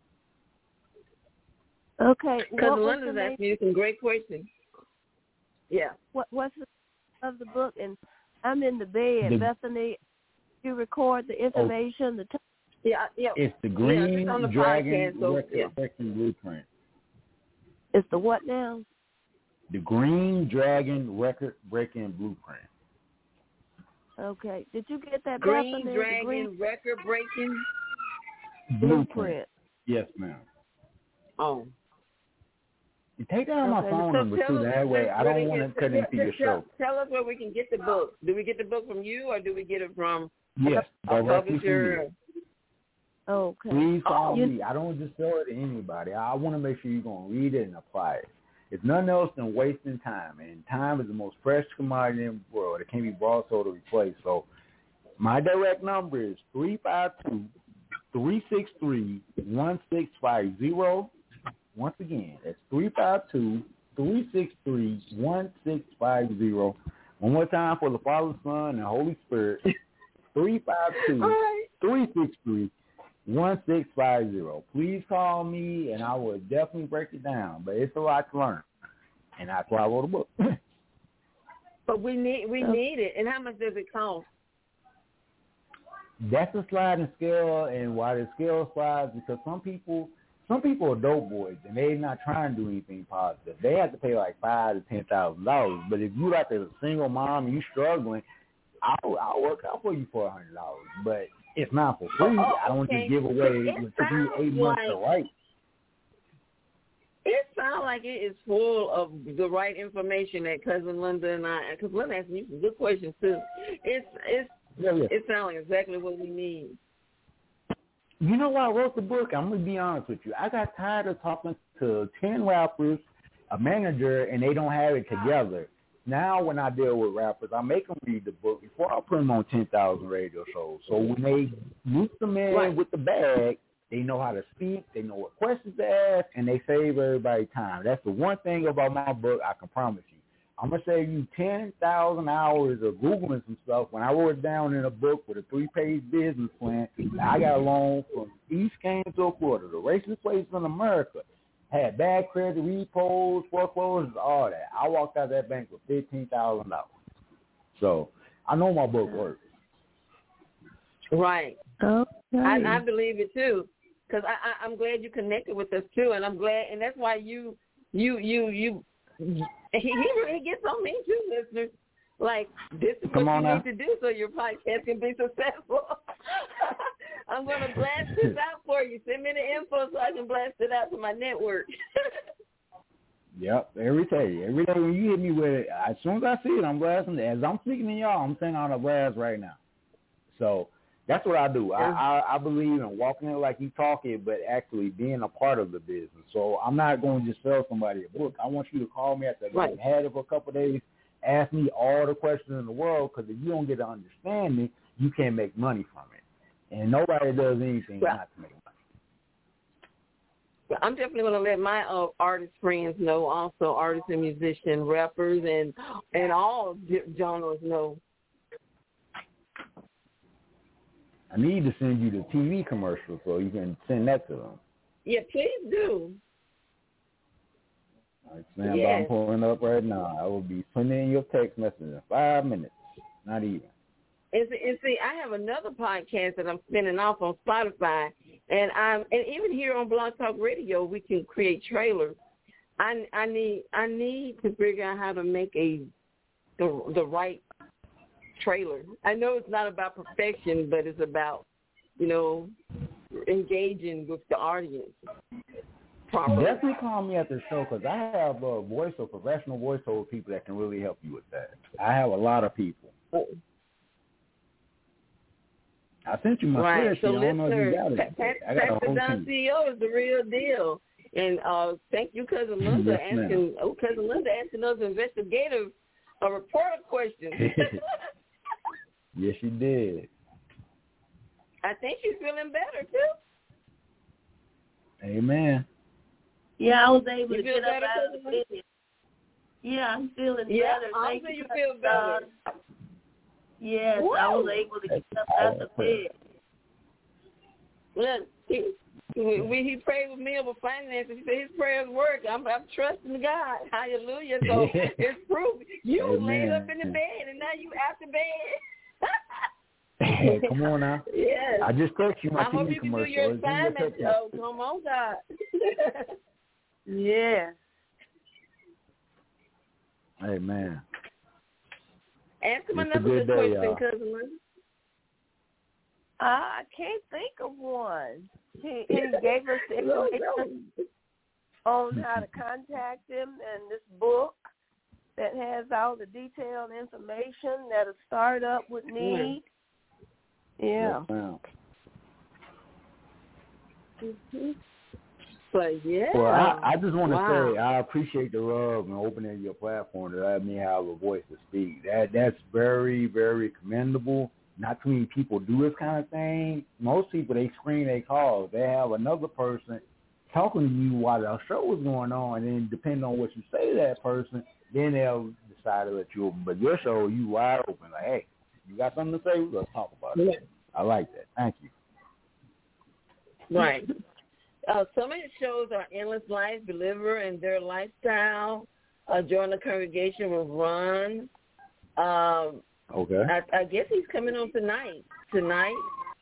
Okay. Because Linda's asking you some great questions. Yeah. What What's the of the book? And I'm in the bed, the, Bethany. You record the information. Oh, the t- yeah, yeah. It's the Green yeah, it's on the Dragon podcast, so, Record yeah. Breaking Blueprint. It's the what now? The Green Dragon Record-Breaking Blueprint. Okay. Did you get that? Green Bethany? Dragon Green... Record-Breaking Blueprint. Blueprint. Yes, ma'am. Oh. You take down my Okay. phone So number, tell too. us That way where- I where don't they want to get- cut into your tell, show. Tell us where we can get the book. Do we get the book from you, or do we get it from Yes, a directly from publisher? me. Okay. Please call Oh. me. I don't just sell it to anybody. I want to make sure you're going to read it and apply it. It's nothing else than wasting time, and time is the most precious commodity in the world. It can't be bought, sold, or replaced. So my direct number is three five two, three six three, one six five zero. Once again, that's three five two, three six three, one six five zero. One more time for the Father, Son, and Holy Spirit. three five two, three six three, one six five zero. Please call me, and I will definitely break it down. But it's a lot to learn, and that's why I wrote a book. But we need we need it. And how much does it cost? That's a sliding scale, and why the scale slides, because some people some people are dope boys, and they're not trying to do anything positive. They have to pay like five to ten thousand dollars. But if you like a single mom and you struggling, I'll I'll work out for you for a hundred dollars. But it's not for free. Oh, I don't okay. just give away. It It took me eight sounds months like- to write. It sounds like it is full of the right information that Cousin Linda and I, because Linda asked me some good questions too. It's it's Yeah, yeah. it sounds like exactly what we need. You know why I wrote the book? I'm going to be honest with you. I got tired of talking to ten rappers, a manager, and they don't have it together. Now when I deal with rappers, I make them read the book before I put them on ten thousand radio shows. So when they loop them in Right. with the bag, they know how to speak, they know what questions to ask, and they save everybody time. That's the one thing about my book I can promise you. I'm going to save you ten thousand hours of Googling some stuff. When I wrote it down in a book with a three-page business plan, I got a loan from East Gainesville, Florida, the racist place in America. Had bad credit, repos, foreclosures, all that. I walked out of that bank with fifteen thousand dollars. So I know my book works. Right. Okay. I, I believe it too, because I, I, I'm glad you connected with us too, and I'm glad, and that's why you, you, you, you. He, he really gets on me too, listeners. Like, this is Come what on you now. need to do so your podcast can be successful. I'm going to blast this out for you. Send me the info so I can blast it out to my network. Yep, every day. Every day when you hit me with it, as soon as I see it, I'm blasting it. As I'm speaking to y'all, I'm sending out a blast right now. So that's what I do. I, I, I believe in walking it like you talk it, but actually being a part of the business. So I'm not going to just sell somebody a book. I want you to call me after Right. I've had it for a couple of days, ask me all the questions in the world, because if you don't get to understand me, you can't make money from it. And nobody does anything Right. not to make money. I'm definitely going to let my uh, artist friends know, also artists and musicians, rappers, and and all ge- genres know. I need to send you the T V commercial so you can send that to them. Yeah, please do. All right, Sam, Yes. I'm pulling up right now. I will be putting in your text message in five minutes, not even. And see, and see, I have another podcast that I'm spinning off on Spotify, and I'm and even here on Blog Talk Radio, we can create trailers. I, I need I need to figure out how to make a the the right trailer. I know it's not about perfection, but it's about, you know, engaging with the audience properly. Definitely call me at the show, because I have a voice or professional voiceover people that can really help you with that. I have a lot of people. I sent you my Right. spreadsheet. So I don't know if you got listeners, it. Pat- I got a Pastor whole Don team. C E O is the real deal. And uh, thank you, Cousin Linda, Yes, ma'am. asking oh, Cousin Linda asking us investigative a reporter questions. Yes, you did. I think she's feeling better too. Amen. Yeah, I was able You to feel get up better, out of the Cousin bed. Yeah, I'm feeling Yeah, better. I'm Thank sure you you, feel better. uh, Yes, I was able to get up out the bed. Look, he, we, he prayed with me over finances. He said his prayers work. I'm, I'm trusting God. Hallelujah. So it's proof. You Amen. laid up in the bed, and now you out the bed. Come on now. Yes. I just text you my I hope T V you can do commercial. your It's in your assignment. text Oh, message. come on, God. Yeah. Amen. Ask him It's a another good good day, question, y'all. Cousin Linda. I can't think of one. He, he gave us the information on how to contact him and this book that has all the detailed information that a startup would need. Yeah. Yes, Mm-hmm. But yeah. Well, I, I just want to wow. say I appreciate the love and opening your platform to let me have a voice to speak. That that's very, very commendable. Not too many people do this kind of thing. Most people, they screen their calls. They have another person talking to you while the show is going on, and then depending on what you say to that person, then they'll decide to let you open. But your show, you wide open. Like, hey, you got something to say? Let's talk about it. Yeah. I like that. Thank you. Right. Uh, some of the shows are Endless Life, Believer, and Their Lifestyle. Uh, Join the Congregation with Ron. Um, okay. I, I guess he's coming on tonight. Tonight.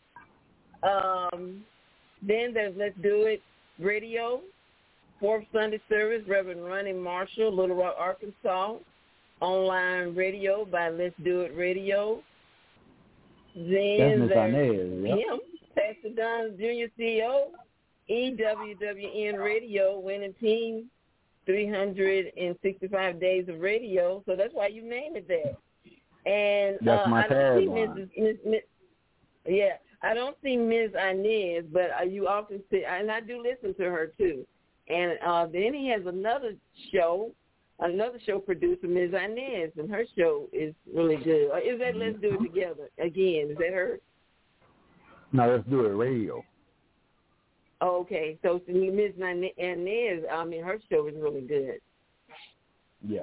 Um, then there's Let's Do It Radio, Fourth Sunday Service, Reverend Ronnie Marshall, Little Rock, Arkansas. Online radio by Let's Do It Radio. Then That's there's Inez, yep. him, Pastor Don Junior C E O, E W W N Radio, Winning Team, three hundred sixty-five days of radio. So that's why you named it that. And that's uh, my I don't see tagline. Missus Miss, Miss, yeah, I don't see Miz Inez, but uh, you often see, and I do listen to her too. And uh, then he has another show, another show producer, Miz Inez, and her show is really good. Or is that Let's Do It Together again? Is that her? No, Let's Do It Radio. Oh, okay, so Miz Inez, I mean, her show is really good. Yes.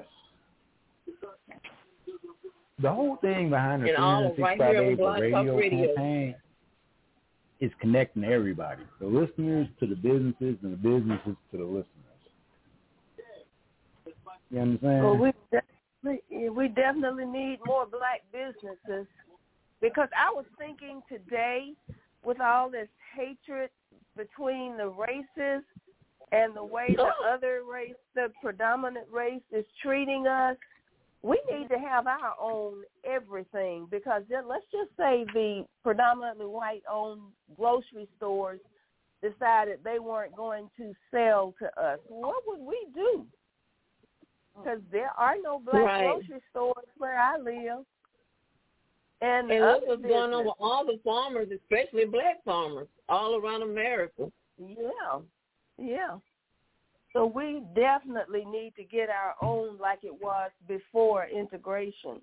The whole thing behind the And three all hundred of right sixty-five here on Days of Blog Talk Radio Radio. campaign is connecting everybody, the listeners to the businesses and the businesses to the listeners. You understand? Well, we definitely, we definitely need more black businesses, because I was thinking today, with all this hatred between the races and the way the other race, the predominant race, is treating us, we need to have our own everything, because then let's just say the predominantly white-owned grocery stores decided they weren't going to sell to us. What would we do? Because there are no black Right. grocery stores where I live. And, And other look what's going on business. with all the farmers, especially black farmers, all around America. Yeah, yeah. So we definitely need to get our own like it was before integration.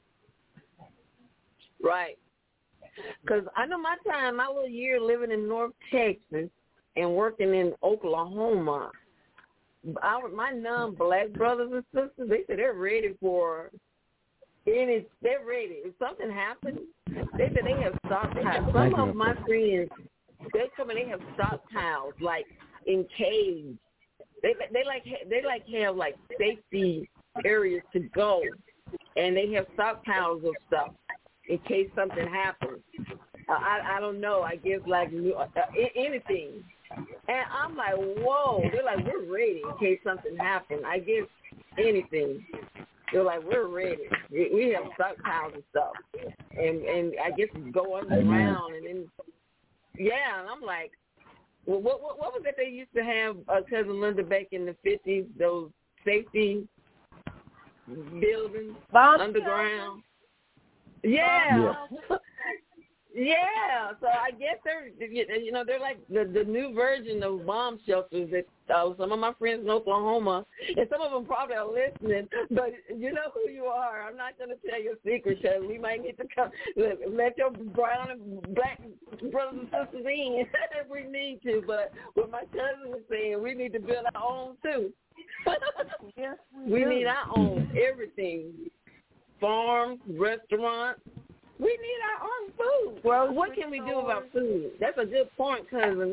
Right. Because I know my time, my little year living in North Texas and working in Oklahoma, our, my non-black brothers and sisters, they said they're ready for any, they're ready. If something happens, they said they have stockpiles. Some of my friends, they come and they have stockpiles, like in caves. They they like they like have like safety areas to go, and they have stockpiles of stuff in case something happens. Uh, I I don't know. I guess like uh, anything, and I'm like, whoa. They're like, we're ready in case something happens. I guess anything. They're like, we're ready. We, we have stockpiles of stuff, and and I guess go underground, and then yeah. And I'm like. Well, what, what what was it they used to have, uh, Cousin Linda, back in the fifties, those safety buildings Bomb underground? Yeah. Yeah. Yeah. So I guess they're, you know, they're like the, the new version of bomb shelters that uh, some of my friends in Oklahoma, and some of them probably are listening, but you know who you are. I'm not going to tell your secret, because we might need to come, let, let your brown and black brothers and sisters in if we need to. But what my cousin was saying, we need to build our own too. Yes, we, we do. need our own everything. Farms, restaurants. We need our own food. Grocery what can we do stores. about food? That's a good point, cousin.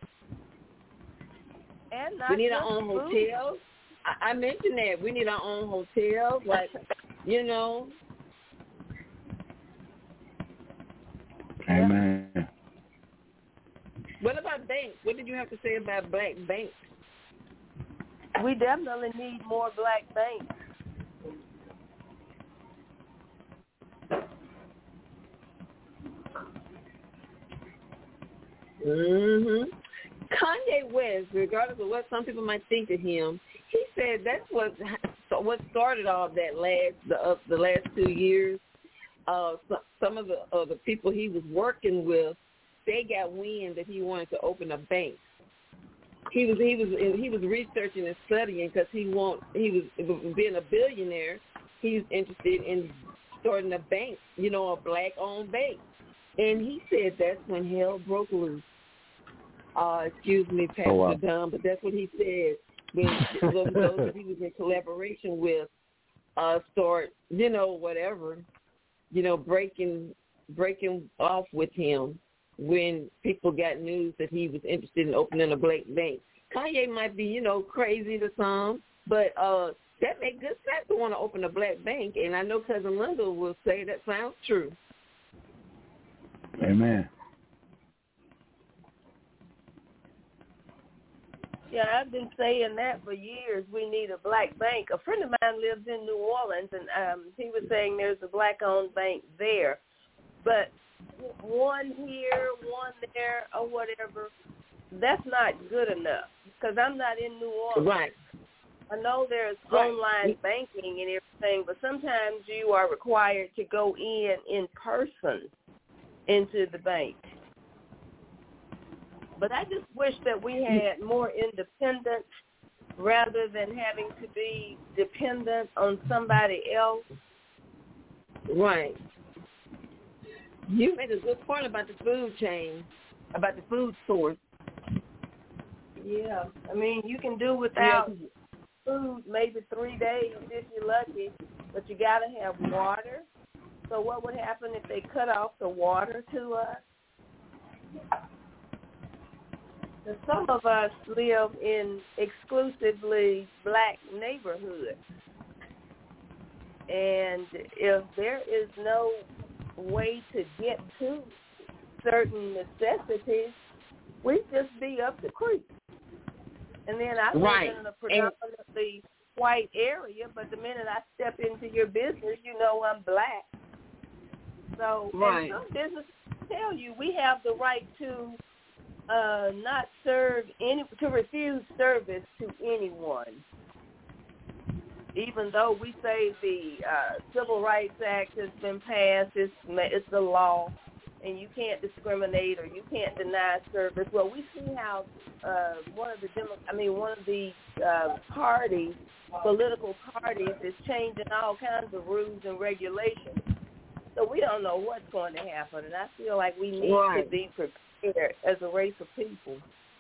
And not We need just our own food. hotels. I, I mentioned that. We need our own hotels, like, you know. Amen. What about banks? What did you have to say about black banks? We definitely need more black banks. Mm-hmm. Kanye West, regardless of what some people might think of him, he said that's what what started all of that last the uh, the last two years. Uh, so, some of the uh, the people he was working with, they got wind that he wanted to open a bank. He was he was he was researching and studying because he want he was being a billionaire. He's interested in starting a bank, you know, a black-owned bank. And he said that's when hell broke loose. Uh, excuse me, Pastor oh, wow. Dunn, but that's what he said. When those, those that he was in collaboration with uh, start, you know, whatever, you know, breaking breaking off with him when people got news that he was interested in opening a black bank. Kanye might be, you know, crazy to some, but uh, that makes good sense to want to open a black bank. And I know Cousin Linda will say that sounds true. Amen. Yeah, I've been saying that for years. We need a black bank. A friend of mine lives in New Orleans, and um, he was saying there's a black-owned bank there. But one here, one there, or whatever, that's not good enough because I'm not in New Orleans. Right. I know there's right. online banking and everything, but sometimes you are required to go in in person into the bank. But I just wish that we had more independence rather than having to be dependent on somebody else. Right. You made a good point about the food chain, about the food source. Yeah. I mean, you can do without yeah. food maybe three days if you're lucky, but you got to have water. So what would happen if they cut off the water to us? And some of us live in exclusively black neighborhoods. And if there is no way to get to certain necessities, we just be up the creek. And then I live right. in a predominantly and white area, but the minute I step into your business, you know I'm black. So right. and some businesses tell you we have the right to uh, not serve any, to refuse service to anyone. Even though we say the uh, Civil Rights Act has been passed, it's, it's the law, and you can't discriminate or you can't deny service. Well, we see how uh, one of the Demo- I mean one of the uh, parties, political parties, is changing all kinds of rules and regulations. So we don't know what's going to happen, and I feel like we need right. to be prepared as a race of people.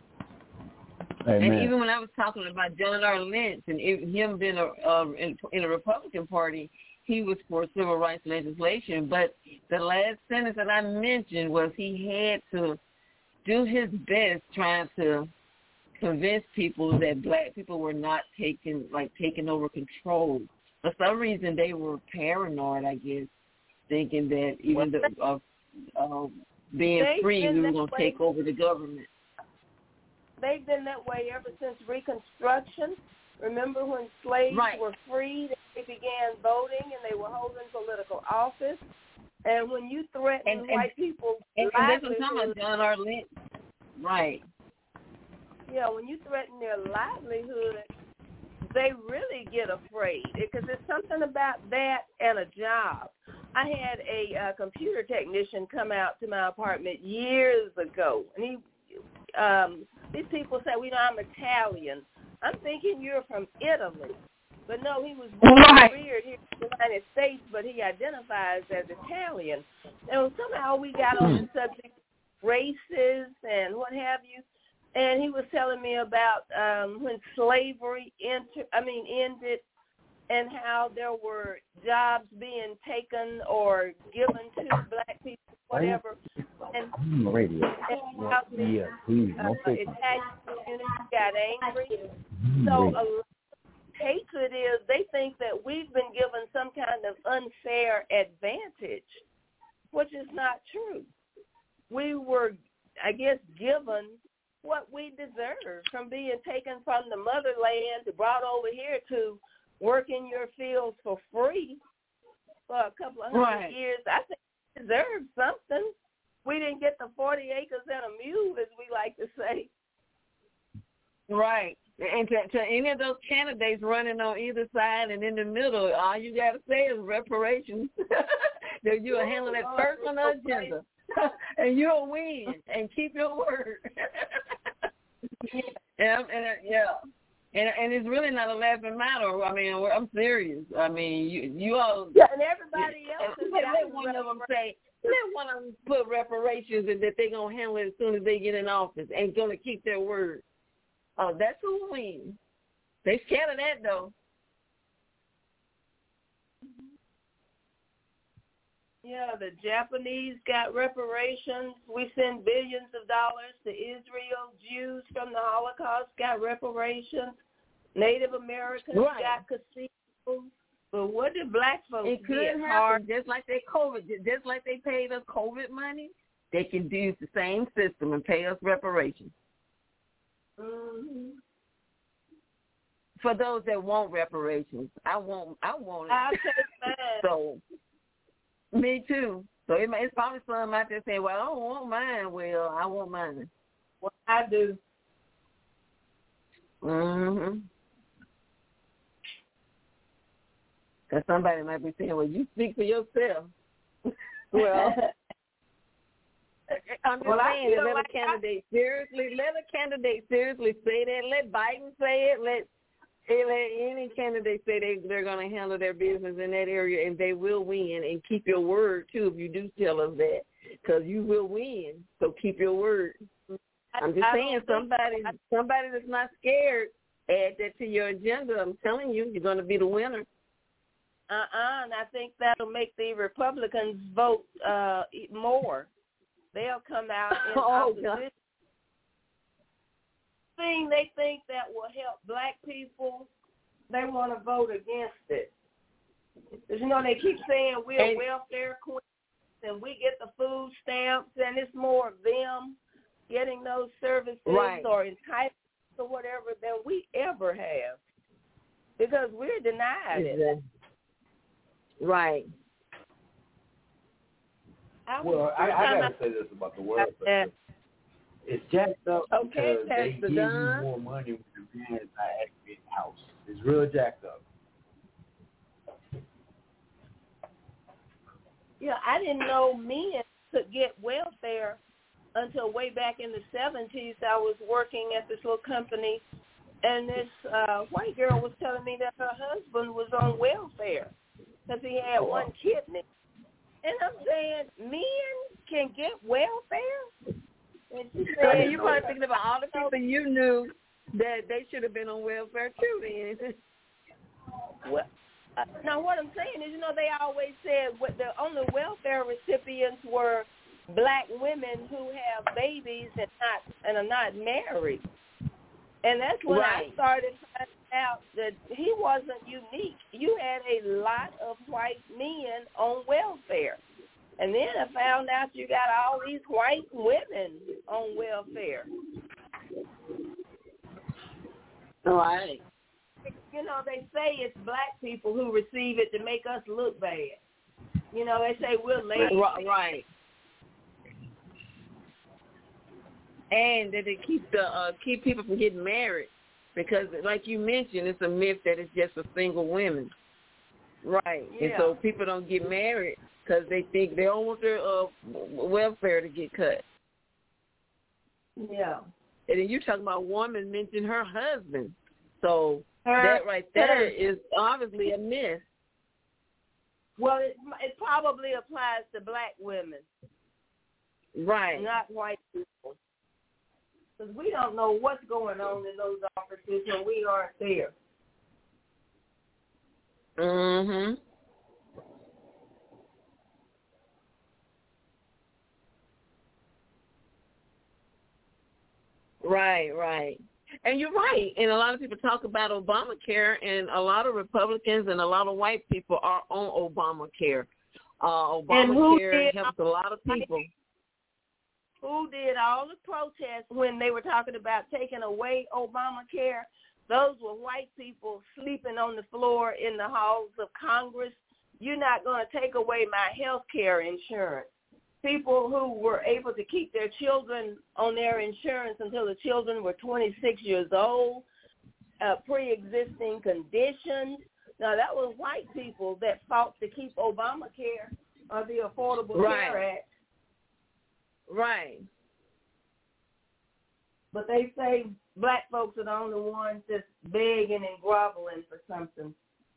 Amen. And even when I was talking about John R. Lynch and him being a, uh, in, in a Republican Party, he was for civil rights legislation. But the last sentence that I mentioned was he had to do his best trying to convince people that black people were not taking, like, taking over control. For some reason, they were paranoid, I guess, thinking that even the, uh, uh, being free, we were going to take over the government. They've been that way ever since Reconstruction. Remember when slaves right. were freed and they began voting and they were holding political office? And when you threaten and, white and, people, and, and this was talking about John R. Lynch. Right. Yeah, when you threaten their livelihood, they really get afraid because there's something about that and a job. I had a uh, computer technician come out to my apartment years ago, and he um, these people say, "We know I'm Italian." I'm thinking you're from Italy, but no, he was born and reared here in the United States, but he identifies as Italian. And somehow we got on the subject of races and what have you. And he was telling me about um, when slavery enter, I mean, ended, and how there were jobs being taken or given to black people, whatever. And, radio. and how the yeah, please, uh, no Italian community got angry. So a lot of hatred is they think that we've been given some kind of unfair advantage, which is not true. We were, I guess, given what we deserve from being taken from the motherland to brought over here to work in your fields for free for a couple of hundred right. years. I think we deserve something. we didn't get the forty acres and a mule, as we like to say. Right. And to, to any of those candidates running on either side and in the middle, all you got to say is reparations. That you'll handle that first on the agenda. And you'll win and keep your word. yeah, and, yeah. And and it's really not a laughing matter. I mean, I'm serious. I mean, you you all. Yeah, and everybody else. Let, let one of them say, let one of them put reparations and that they're going to handle it as soon as they get in office and going to keep their word. Oh, that's who wins. They scared of that, though. Yeah, the Japanese got reparations. We send billions of dollars to Israel. Jews from the Holocaust got reparations. Native Americans right. got casinos. But what did black folks it could get? Happen. Hard? Just like they COVID, just like they paid us COVID money, they can use the same system and pay us reparations. Mm-hmm. For those that want reparations, I want, I want it. I'll take mine. So, me too. So it, it's probably some out there saying, "Well, I don't want mine." Well, I want mine. Well, I do. Mhm. Because somebody might be saying, "Well, you speak for yourself." Well. I'm just well, saying, let like a candidate I, seriously, let a candidate seriously say that. Let Biden say it. Let, let any candidate say they, they're going to handle their business in that area, and they will win. And keep your word, too, if you do tell us that, because you will win. So keep your word. I'm just I saying, somebody somebody that's not scared, add that to your agenda. I'm telling you, you're going to be the winner. Uh-uh, and I think that'll make the Republicans vote uh, more. They'll come out in oh, opposition. Thing they think that will help black people, they want to vote against it. Because, you know, they keep saying we're and, welfare queens and we get the food stamps, and it's more of them getting those services right. or entitlements or whatever than we ever have. Because we're denied it. Right. I well, I, I got to say this about the welfare. It's jacked up okay, because they give done. you more money when the man is not actually in the house. It's real jacked up. Yeah, I didn't know men could get welfare until way back in the seventies. I was working at this little company, and this uh, white girl was telling me that her husband was on welfare because he had oh, one kidney. And I'm saying, men can get welfare? And she said, so you're probably thinking about all the people you knew that they should have been on welfare too then. Well, uh, now what I'm saying is, you know, they always said what the only welfare recipients were black women who have babies and not and are not married. And that's when right. I started finding out that he wasn't unique. You had a lot of white men on welfare. And then I found out you got all these white women on welfare. All right. You know, they say it's black people who receive it to make us look bad. You know, they say we're lazy. Right. And that it keep the uh, keep people from getting married, because, like you mentioned, it's a myth that it's just for single women, right? Yeah. And so people don't get married because they think they don't want their uh, welfare to get cut. Yeah. And then you're talking about a woman mentioning her husband, so her, that right there her. is obviously a myth. Well, it, it probably applies to black women, right? Not white people. Because we don't know what's going on in those offices when we aren't there. Mm-hmm. Right, right. And you're right. And a lot of people talk about Obamacare, and a lot of Republicans and a lot of white people are on Obamacare. Uh, Obamacare helps a lot of people. Who did all the protests when they were talking about taking away Obamacare? Those were white people sleeping on the floor in the halls of Congress. You're not going to take away my health care insurance. people who were able to keep their children on their insurance until the children were twenty-six years old, uh, pre-existing conditions. Now, that was white people that fought to keep Obamacare or the Affordable Right. Care Act. Right. But they say black folks are the only ones just begging and groveling for something.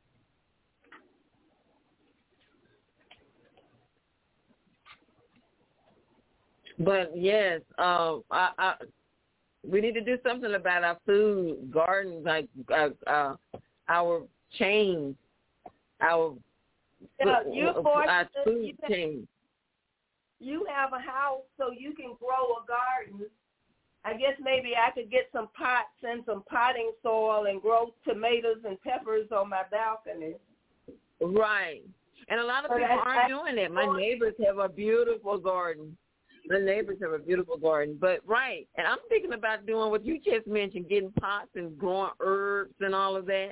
But yes, uh, I, I, we need to do something about our food gardens, like uh, uh, our chains, our Yeah, food, you're our fortunate food you have- chains. You have a house so you can grow a garden. I guess maybe I could get some pots and some potting soil and grow tomatoes and peppers on my balcony. Right. And a lot of But people I- aren't I- doing that. My neighbors have a beautiful garden. My neighbors have a beautiful garden. But, right, and I'm thinking about doing what you just mentioned, getting pots and growing herbs and all of that.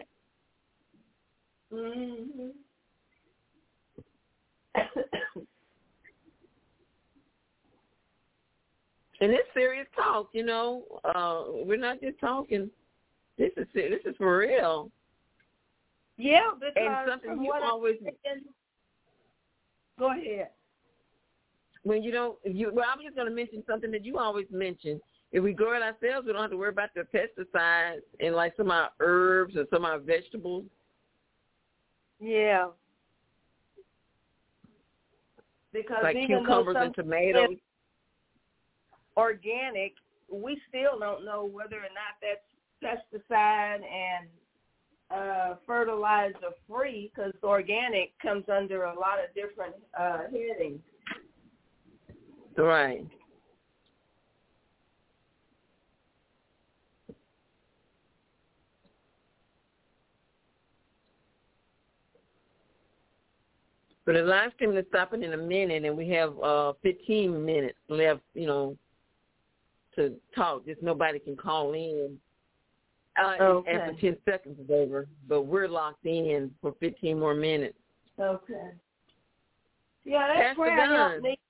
Mm-hmm. And it's serious talk, you know. Uh, we're not just talking. This is this is for real. Yeah, because And something from you what always I'm saying, go ahead. when you don't, you, well, I'm just going to mention something that you always mention. If we grow it ourselves, we don't have to worry about the pesticides and like some of our herbs or some of our vegetables. Yeah. Because Like even cucumbers though and tomatoes. organic, we still don't know whether or not that's pesticide and uh, fertilizer free, because organic comes under a lot of different uh, headings. Right. But the live stream is stopping in a minute, and we have uh, fifteen minutes left, you know, to talk. Just nobody can call in uh, Okay. after ten seconds is over. But we're locked in for fifteen more minutes. Okay. Yeah, that Pastor prayer Dunn. helped me.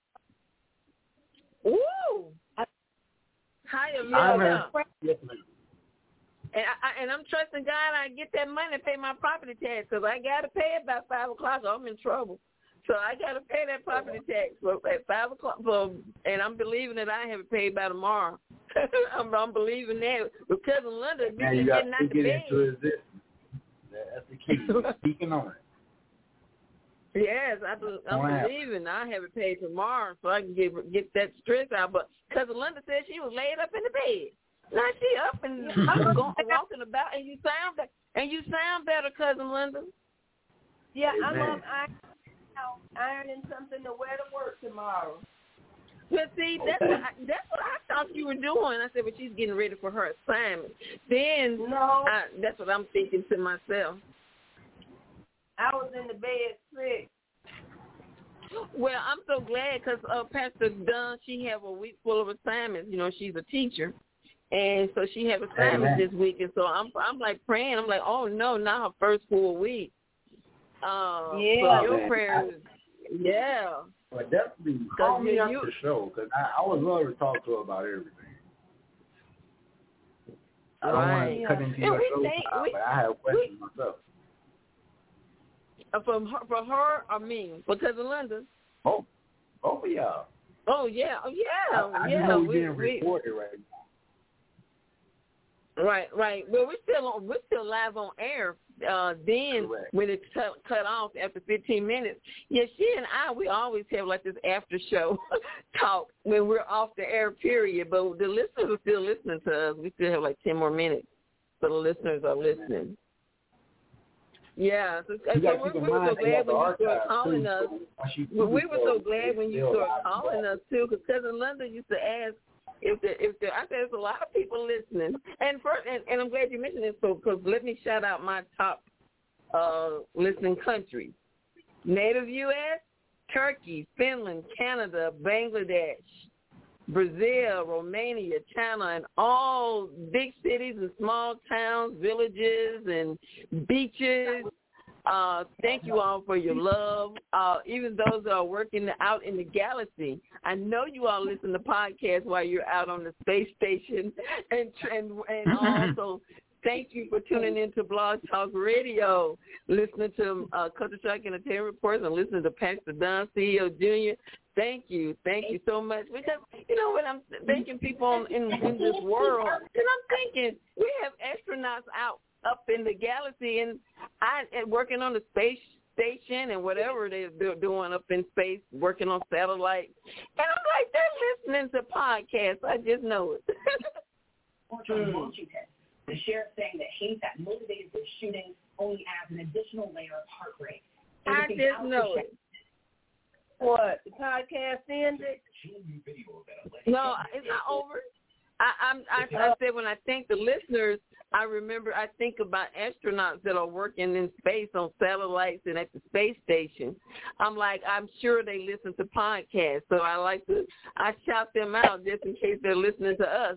Woo! Hiya, I'm Lord. here. Yes, ma'am. And, I, and I'm trusting God I get that money to pay my property tax, because I got to pay it by five o'clock or I'm in trouble. So I got to pay that property tax for, at five o'clock, for, and I'm believing that I have it paid by tomorrow. I'm, I'm believing that. With Cousin Linda, Now this you is got getting out to the get bed. into existence. That's the key. Speaking on it. Yes, I be, I'm Wow. believing I have it paid tomorrow so I can get get that stress out. But Cousin Linda said she was laid up in the bed. Now she up and I'm going, walking about, and you sound be- and you sound better, Cousin Linda. Yeah, I'm Amen. up iron, ironing something to wear to work tomorrow. But see, that's what I, that's what I thought you were doing. I said, but she's getting ready for her assignment. Then No, I, that's what I'm thinking to myself. I was in the bed sick. Well, I'm so glad because uh, Pastor Dunn, she have a week full of assignments. You know, she's a teacher. And so she have assignments Amen. this week, and so I'm I'm like praying. I'm like, oh no, not her first full week. Uh, Yeah. So your Man, prayers, yeah. But definitely call me you- up you- the show, because I, I would love to talk to her about everything. I don't Right. want to cut into And your we show, think- time, we- but I have questions myself. Uh, From her, for her or me? Because of Linda. Oh, both of y'all. Oh yeah, oh yeah, I, I yeah. know we, we're being we, recorded right now. Right, right. Well, we're still on, we're still live on air. Uh, then Correct. when it's cut, cut off after fifteen minutes, yeah, she and I, we always have like this after show talk when we're off the air. Period. But the listeners are still listening to us. We still have like ten more minutes, so the listeners are listening. Yeah, so, You so gotta we, keep in we were mind so they glad have the when you started archives, calling too, us. so once you do Well, we the were show, so glad it's when you still started live calling and us too, because Cousin Linda used to ask if the if the I said there's a lot of people listening, and first and, and I'm glad you mentioned this, so because let me shout out my top uh, listening countries: Native U S, Turkey, Finland, Canada, Bangladesh, Brazil, Romania, China, and all big cities and small towns, villages, and beaches. Uh, thank you all for your love. Uh, even those that are working out in the galaxy, I know you all listen to podcasts while you're out on the space station, and and, and also thank you for tuning into Blog Talk Radio, listening to uh, Culture Shock Entertainment Reports, and listening to Pastor Don, C E O Junior Thank you. Thank you so much. Because, you know, when I'm thanking people in, in this world, and I'm thinking we have astronauts out up in the galaxy and I and working on the space station and whatever they're doing up in space, working on satellites. And I'm like, they're listening to podcasts. I just know it. Washington, the sheriff saying that hate that motivated the shooting only adds an additional layer of heartbreak. I just know it. What, the podcast ended? No, it's not over. I, I'm, I, I said when I thank the listeners, I remember I think about astronauts that are working in space on satellites and at the space station. I'm like, I'm sure they listen to podcasts, so I like to, I shout them out just in case they're listening to us.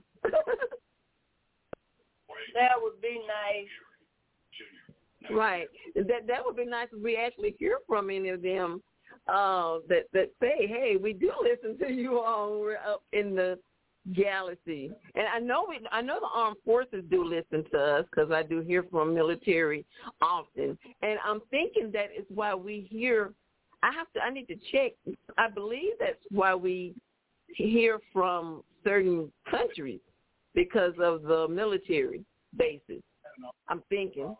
That would be nice. Right. That that would be nice if we actually hear from any of them. Uh, that that say, hey, we do listen to you all. We're up in the galaxy, and I know we, I know the armed forces do listen to us because I do hear from military often, and I'm thinking that is why we hear. I have to. I need to check. I believe that's why we hear from certain countries because of the military bases. I'm thinking.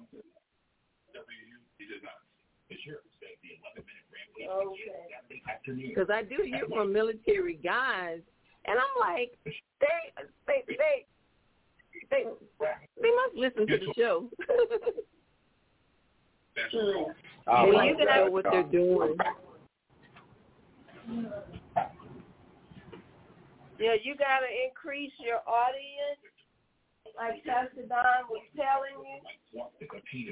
Because I do hear from military guys, and I'm like, they, they, they, they, they must listen to the show. Oh, they like to know what they're doing. Yeah, you got to increase your audience, like Pastor Don was telling you.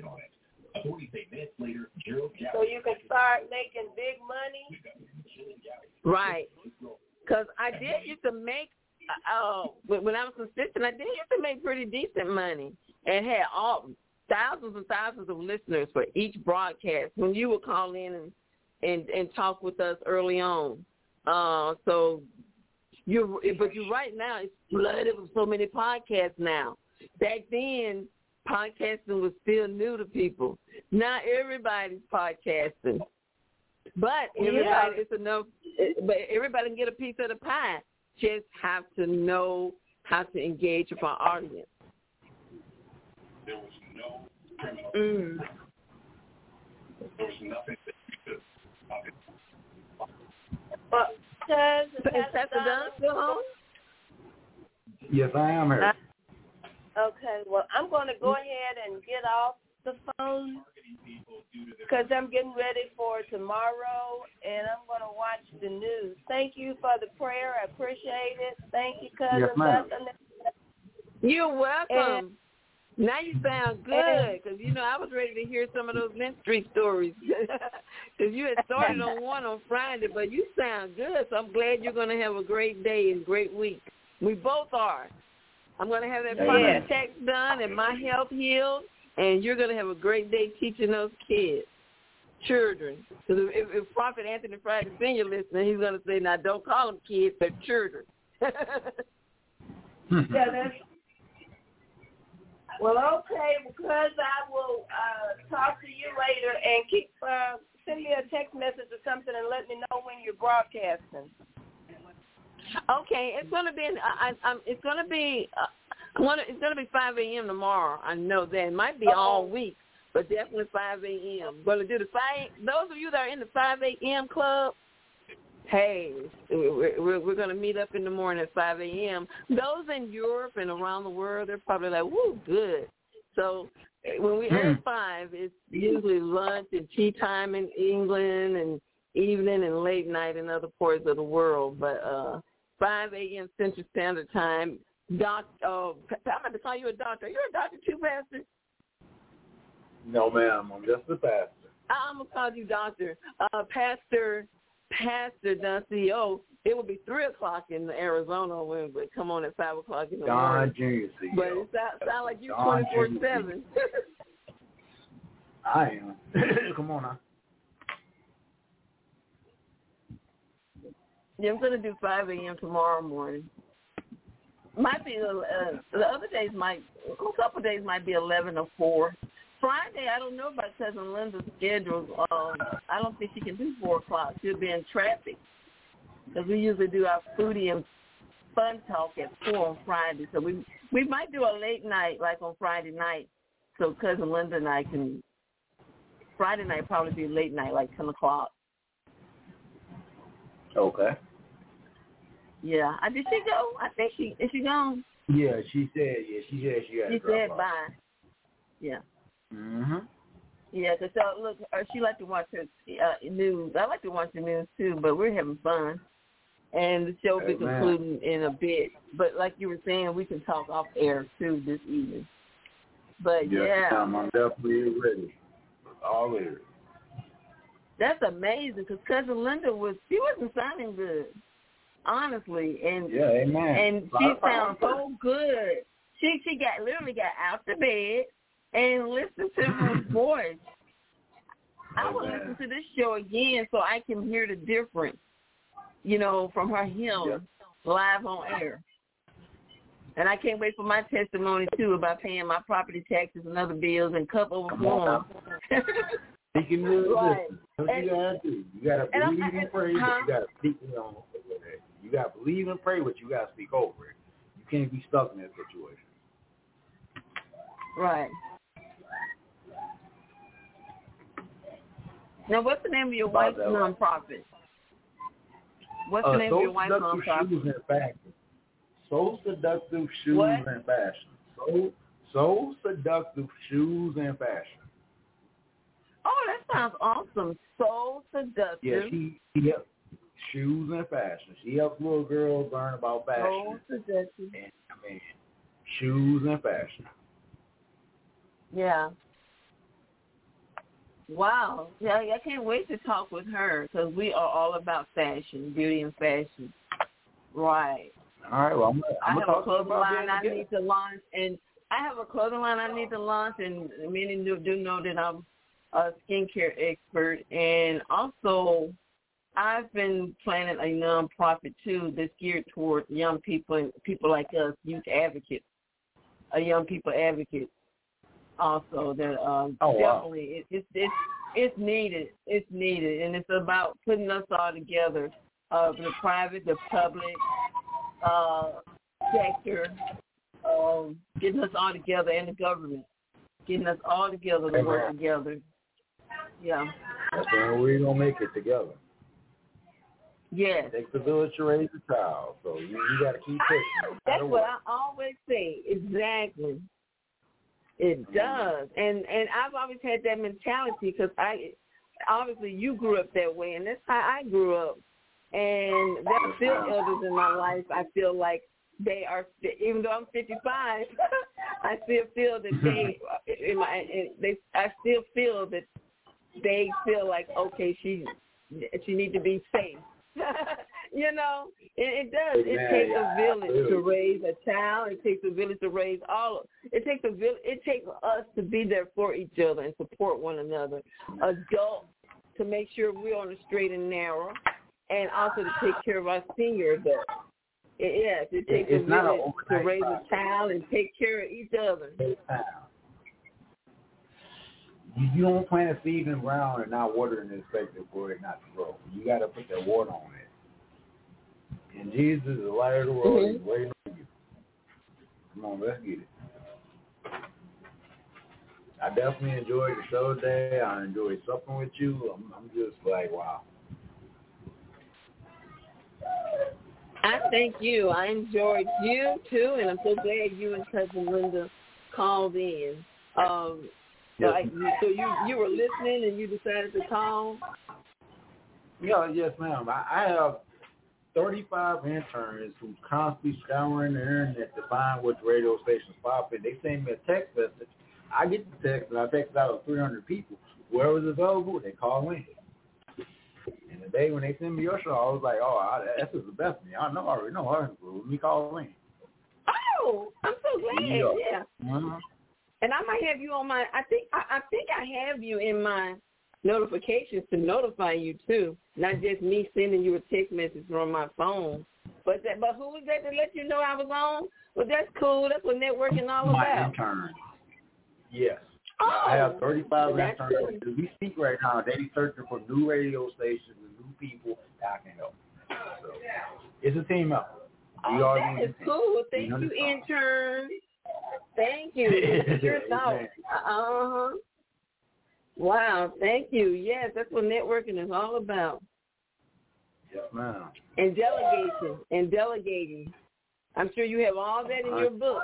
So you can start making big money. Right. Because I did used to make, uh, when I was assistant, I did used to make pretty decent money and had all thousands and thousands of listeners for each broadcast when you would call in and, and, and talk with us early on. Uh, so you, but you're right now, it's flooded with so many podcasts now. Back then, podcasting was still new to people. Now everybody's podcasting, but everybody yeah. it's enough. But everybody can get a piece of the pie. Just have to know how to engage with our audience. There was no criminal. Mm. There was nothing that you could. But does is Pastor Dunn still home? Yes, I am here. Okay, well, I'm going to go ahead and get off the phone because I'm getting ready for tomorrow, and I'm going to watch the news. Thank you for the prayer. I appreciate it. Thank you, Cousin yes, ma'am. Bethany. You're welcome. And, now you sound good because, you know, I was ready to hear some of those Lynch Street stories because you had started on one on Friday, but you sound good, so I'm glad you're going to have a great day and great week. We both are. I'm going to have that product tax done and my health healed, and you're going to have a great day teaching those kids, children. Because if, if Prophet Anthony Friday Senior listening, he's going to say, now don't call them kids, they're children. yeah, that's, well, okay, because I will uh, talk to you later and keep uh, send me a text message or something and let me know when you're broadcasting. Okay, it's gonna be. I, I, it's gonna be. Uh, gonna, it's gonna be five a.m. tomorrow. I know that it might be all week, but definitely five a.m. Gonna do the five. Those of you that are in the five a.m. club, hey, we're, we're, we're gonna meet up in the morning at five a.m. Those in Europe and around the world, they're probably like, "Woo, good." So when we at five, it's usually lunch and tea time in England and evening and late night in other parts of the world, but. uh five a.m. Central Standard Time. Doc, uh, I'm going to call you a doctor. You're a doctor too, Pastor? No, ma'am. I'm just a pastor. I'm going to call you doctor. Uh, Pastor, Pastor Don C E O, it will be three o'clock in Arizona when we come on at five o'clock in the Don morning. Junior C E O. But it sounds sound like you're twenty-four seven. I am. Come on now. Yeah, I'm gonna do five a.m. tomorrow morning. Might be uh, the other days might a couple of days might be eleven or four. Friday, I don't know about Cousin Linda's schedule. Um, I don't think she can do four o'clock. She'll be in traffic because we usually do our foodie and fun talk at four on Friday. So we we might do a late night like on Friday night. So Cousin Linda and I can. Friday night probably be late night, like ten o'clock. Okay. Yeah. Uh, did she go? I think she is she gone? Yeah, she said. Yeah, she said she had. She to drop said off. bye. Yeah. Mhm. Yeah, because uh, look, uh, she like to watch her uh, news. I like to watch the news too, but we're having fun, and the show will be Hey, man. concluding in a bit. But like you were saying, we can talk off air too this evening. But Yes, yeah, ma'am, I'm definitely ready. All ears. that's amazing because Cousin Linda was she wasn't sounding good, honestly, and Yeah, amen. and she sounds so good. She she got literally got out the bed and listened to her voice. I will Amen. listen to this show again so I can hear the difference, you know, from her hymn Yep. live on air. And I can't wait for my testimony too about paying my property taxes and other bills and cup overflowing. You can do Right. this. That's what you gotta do. You gotta And I'm- believe and pray, huh? but you gotta speak it on. You gotta believe and pray, but you gotta speak over it. You can't be stuck in that situation. Right. Now, what's the name of your About wife's that. nonprofit? What's the Uh, name so of your wife's seductive nonprofit? shoes and fashion. So seductive shoes What? and fashion. So so seductive shoes and fashion. Oh, that sounds awesome. So seductive. Yeah, she, she helps shoes and fashion. She helps little girls learn about fashion. So seductive. And, I mean, shoes and fashion. Yeah. Wow. Yeah, I can't wait to talk with her because we are all about fashion, beauty and fashion. Right. All right, well, I'm, I I'm have gonna a talk to you clothing about line that I again. need to launch, and I have a clothing line I need to launch, and many do, do know that I'm a skincare expert, and also I've been planning a nonprofit too that's geared towards young people and people like us, youth advocates, a young people advocate. Also, that um, Oh, wow. definitely it, it's it's it's needed. It's needed, and it's about putting us all together, uh, the private, the public uh, sector, um, getting us all together, and the government, getting us all together to work Amen. together. Yeah. That's the only way we're gonna make it together. Yes. It takes a village to raise a child, so you, you got to keep pushing. No That's matter what what. I always say. Exactly. It does, and and I've always had that mentality because I obviously you grew up that way, and that's how I grew up. And there are still elders in my life. I feel like they are, even though I'm fifty-five, I still feel that they, in my, they, I still feel that they feel like okay, she she need to be safe. You know, it, it does. It Man, takes yeah, a village to absolutely. raise a child. It takes a village to raise all. It takes a village. It takes us to be there for each other and support one another. Adults to make sure we're on the straight and narrow, and also to take care of our senior adults. It, yes, it takes It's a not an village to overnight raise process. a child and take care of each other. You, you don't plant a seed in the ground and not water and expect it for it not to grow. You got to put that water on it. And Jesus is the light of the world. Mm-hmm. He's waiting on you. Come on, let's get it. I definitely enjoyed the show today. I enjoyed supping with you. I'm, I'm just like, wow. I thank you. I enjoyed you too, and I'm so glad you and Cousin Linda called in. Um, Yes. like, so you you were listening and you decided to call. Yeah, yes, ma'am. I, I have thirty-five interns who constantly scouring the internet to find which radio stations pop in. They send me a text message. I get the text, and I text it out to three hundred people. Whoever's available, they call in. And the day when they send me your show, I was like, oh, I, that's just the best of me. I know I already know. Let me call in. Oh, I'm so glad. Yeah. Yeah. Mm-hmm. And I might have you on my. I think I, I think I have you in my notifications to notify you too, not just me sending you a text message from my phone. But that, but who was that to let you know I was on? Well, that's cool. That's what networking all my about. Intern. Yes. Oh, I have thirty-five that's interns. cool. We speak right now. They searching for new radio stations and new people that I can help. So it's a team effort. We Oh, are that is cool. Thank you, intern. Thank you. Sure thought. Uh-huh. Wow, thank you. Yes, that's what networking is all about. Yes, ma'am. And delegation and delegating. I'm sure you have all that in your book.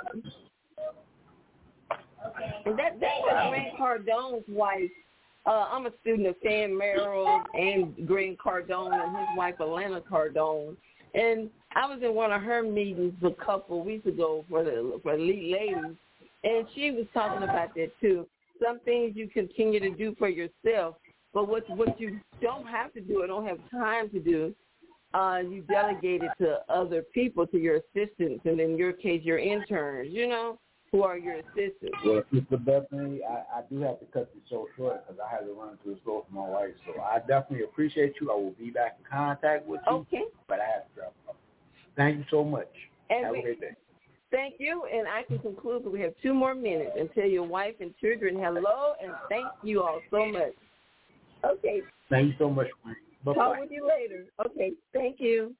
And that that's wow. Grant Cardone's wife. Uh, I'm a student of Sam Merrill and Grant Cardone and his wife, Alana Cardone. And I was in one of her meetings a couple of weeks ago for the for elite ladies, and she was talking about that too. Some things you continue to do for yourself, but what what you don't have to do or don't have time to do, uh, you delegate it to other people, to your assistants, and in your case, your interns, you know, who are your assistants. Well, Sister Bethany, I, I do have to cut this show short because I have to run to the store for my wife. So I definitely appreciate you. I will be back in contact with you. Okay. But I have to drop off. Thank you so much. And have we, a great day. Thank you, and I can conclude that we have two more minutes and tell your wife and children hello, and thank you all so much. Okay. Thank you so much. Bye-bye. Talk with you later. Okay, thank you.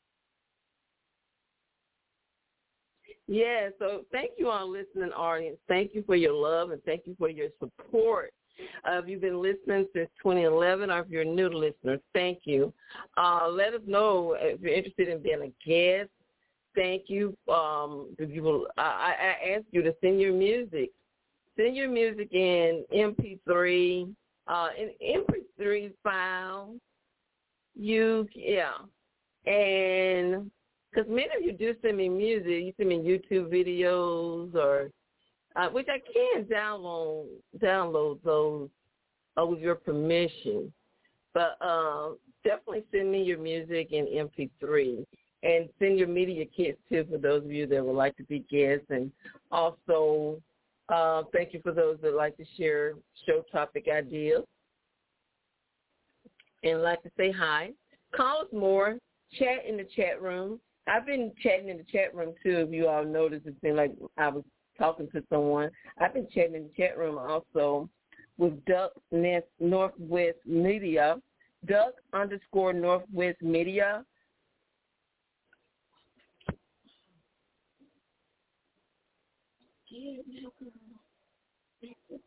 Yeah, so thank you all listening audience. Thank you for your love, and thank you for your support. Uh, if you've been listening since twenty eleven, or if you're a new listener, thank you. Uh, let us know if you're interested in being a guest. Thank you. Um, if you will, I, I ask you to send your music. Send your music in M P three, uh, in M P three file. You, yeah. And because many of you do send me music. You send me YouTube videos, or uh, which I can download, download those uh, with your permission. But uh, definitely send me your music in M P three. And send your media kits, too, for those of you that would like to be guests. And also, uh, thank you for those that like to share show topic ideas and like to say hi. Call us more. Chat in the chat room. I've been chatting in the chat room, too, if you all noticed. It seemed like I was talking to someone. I've been chatting in the chat room also with Duck Northwest Media, Duck underscore Northwest Media. Yeah,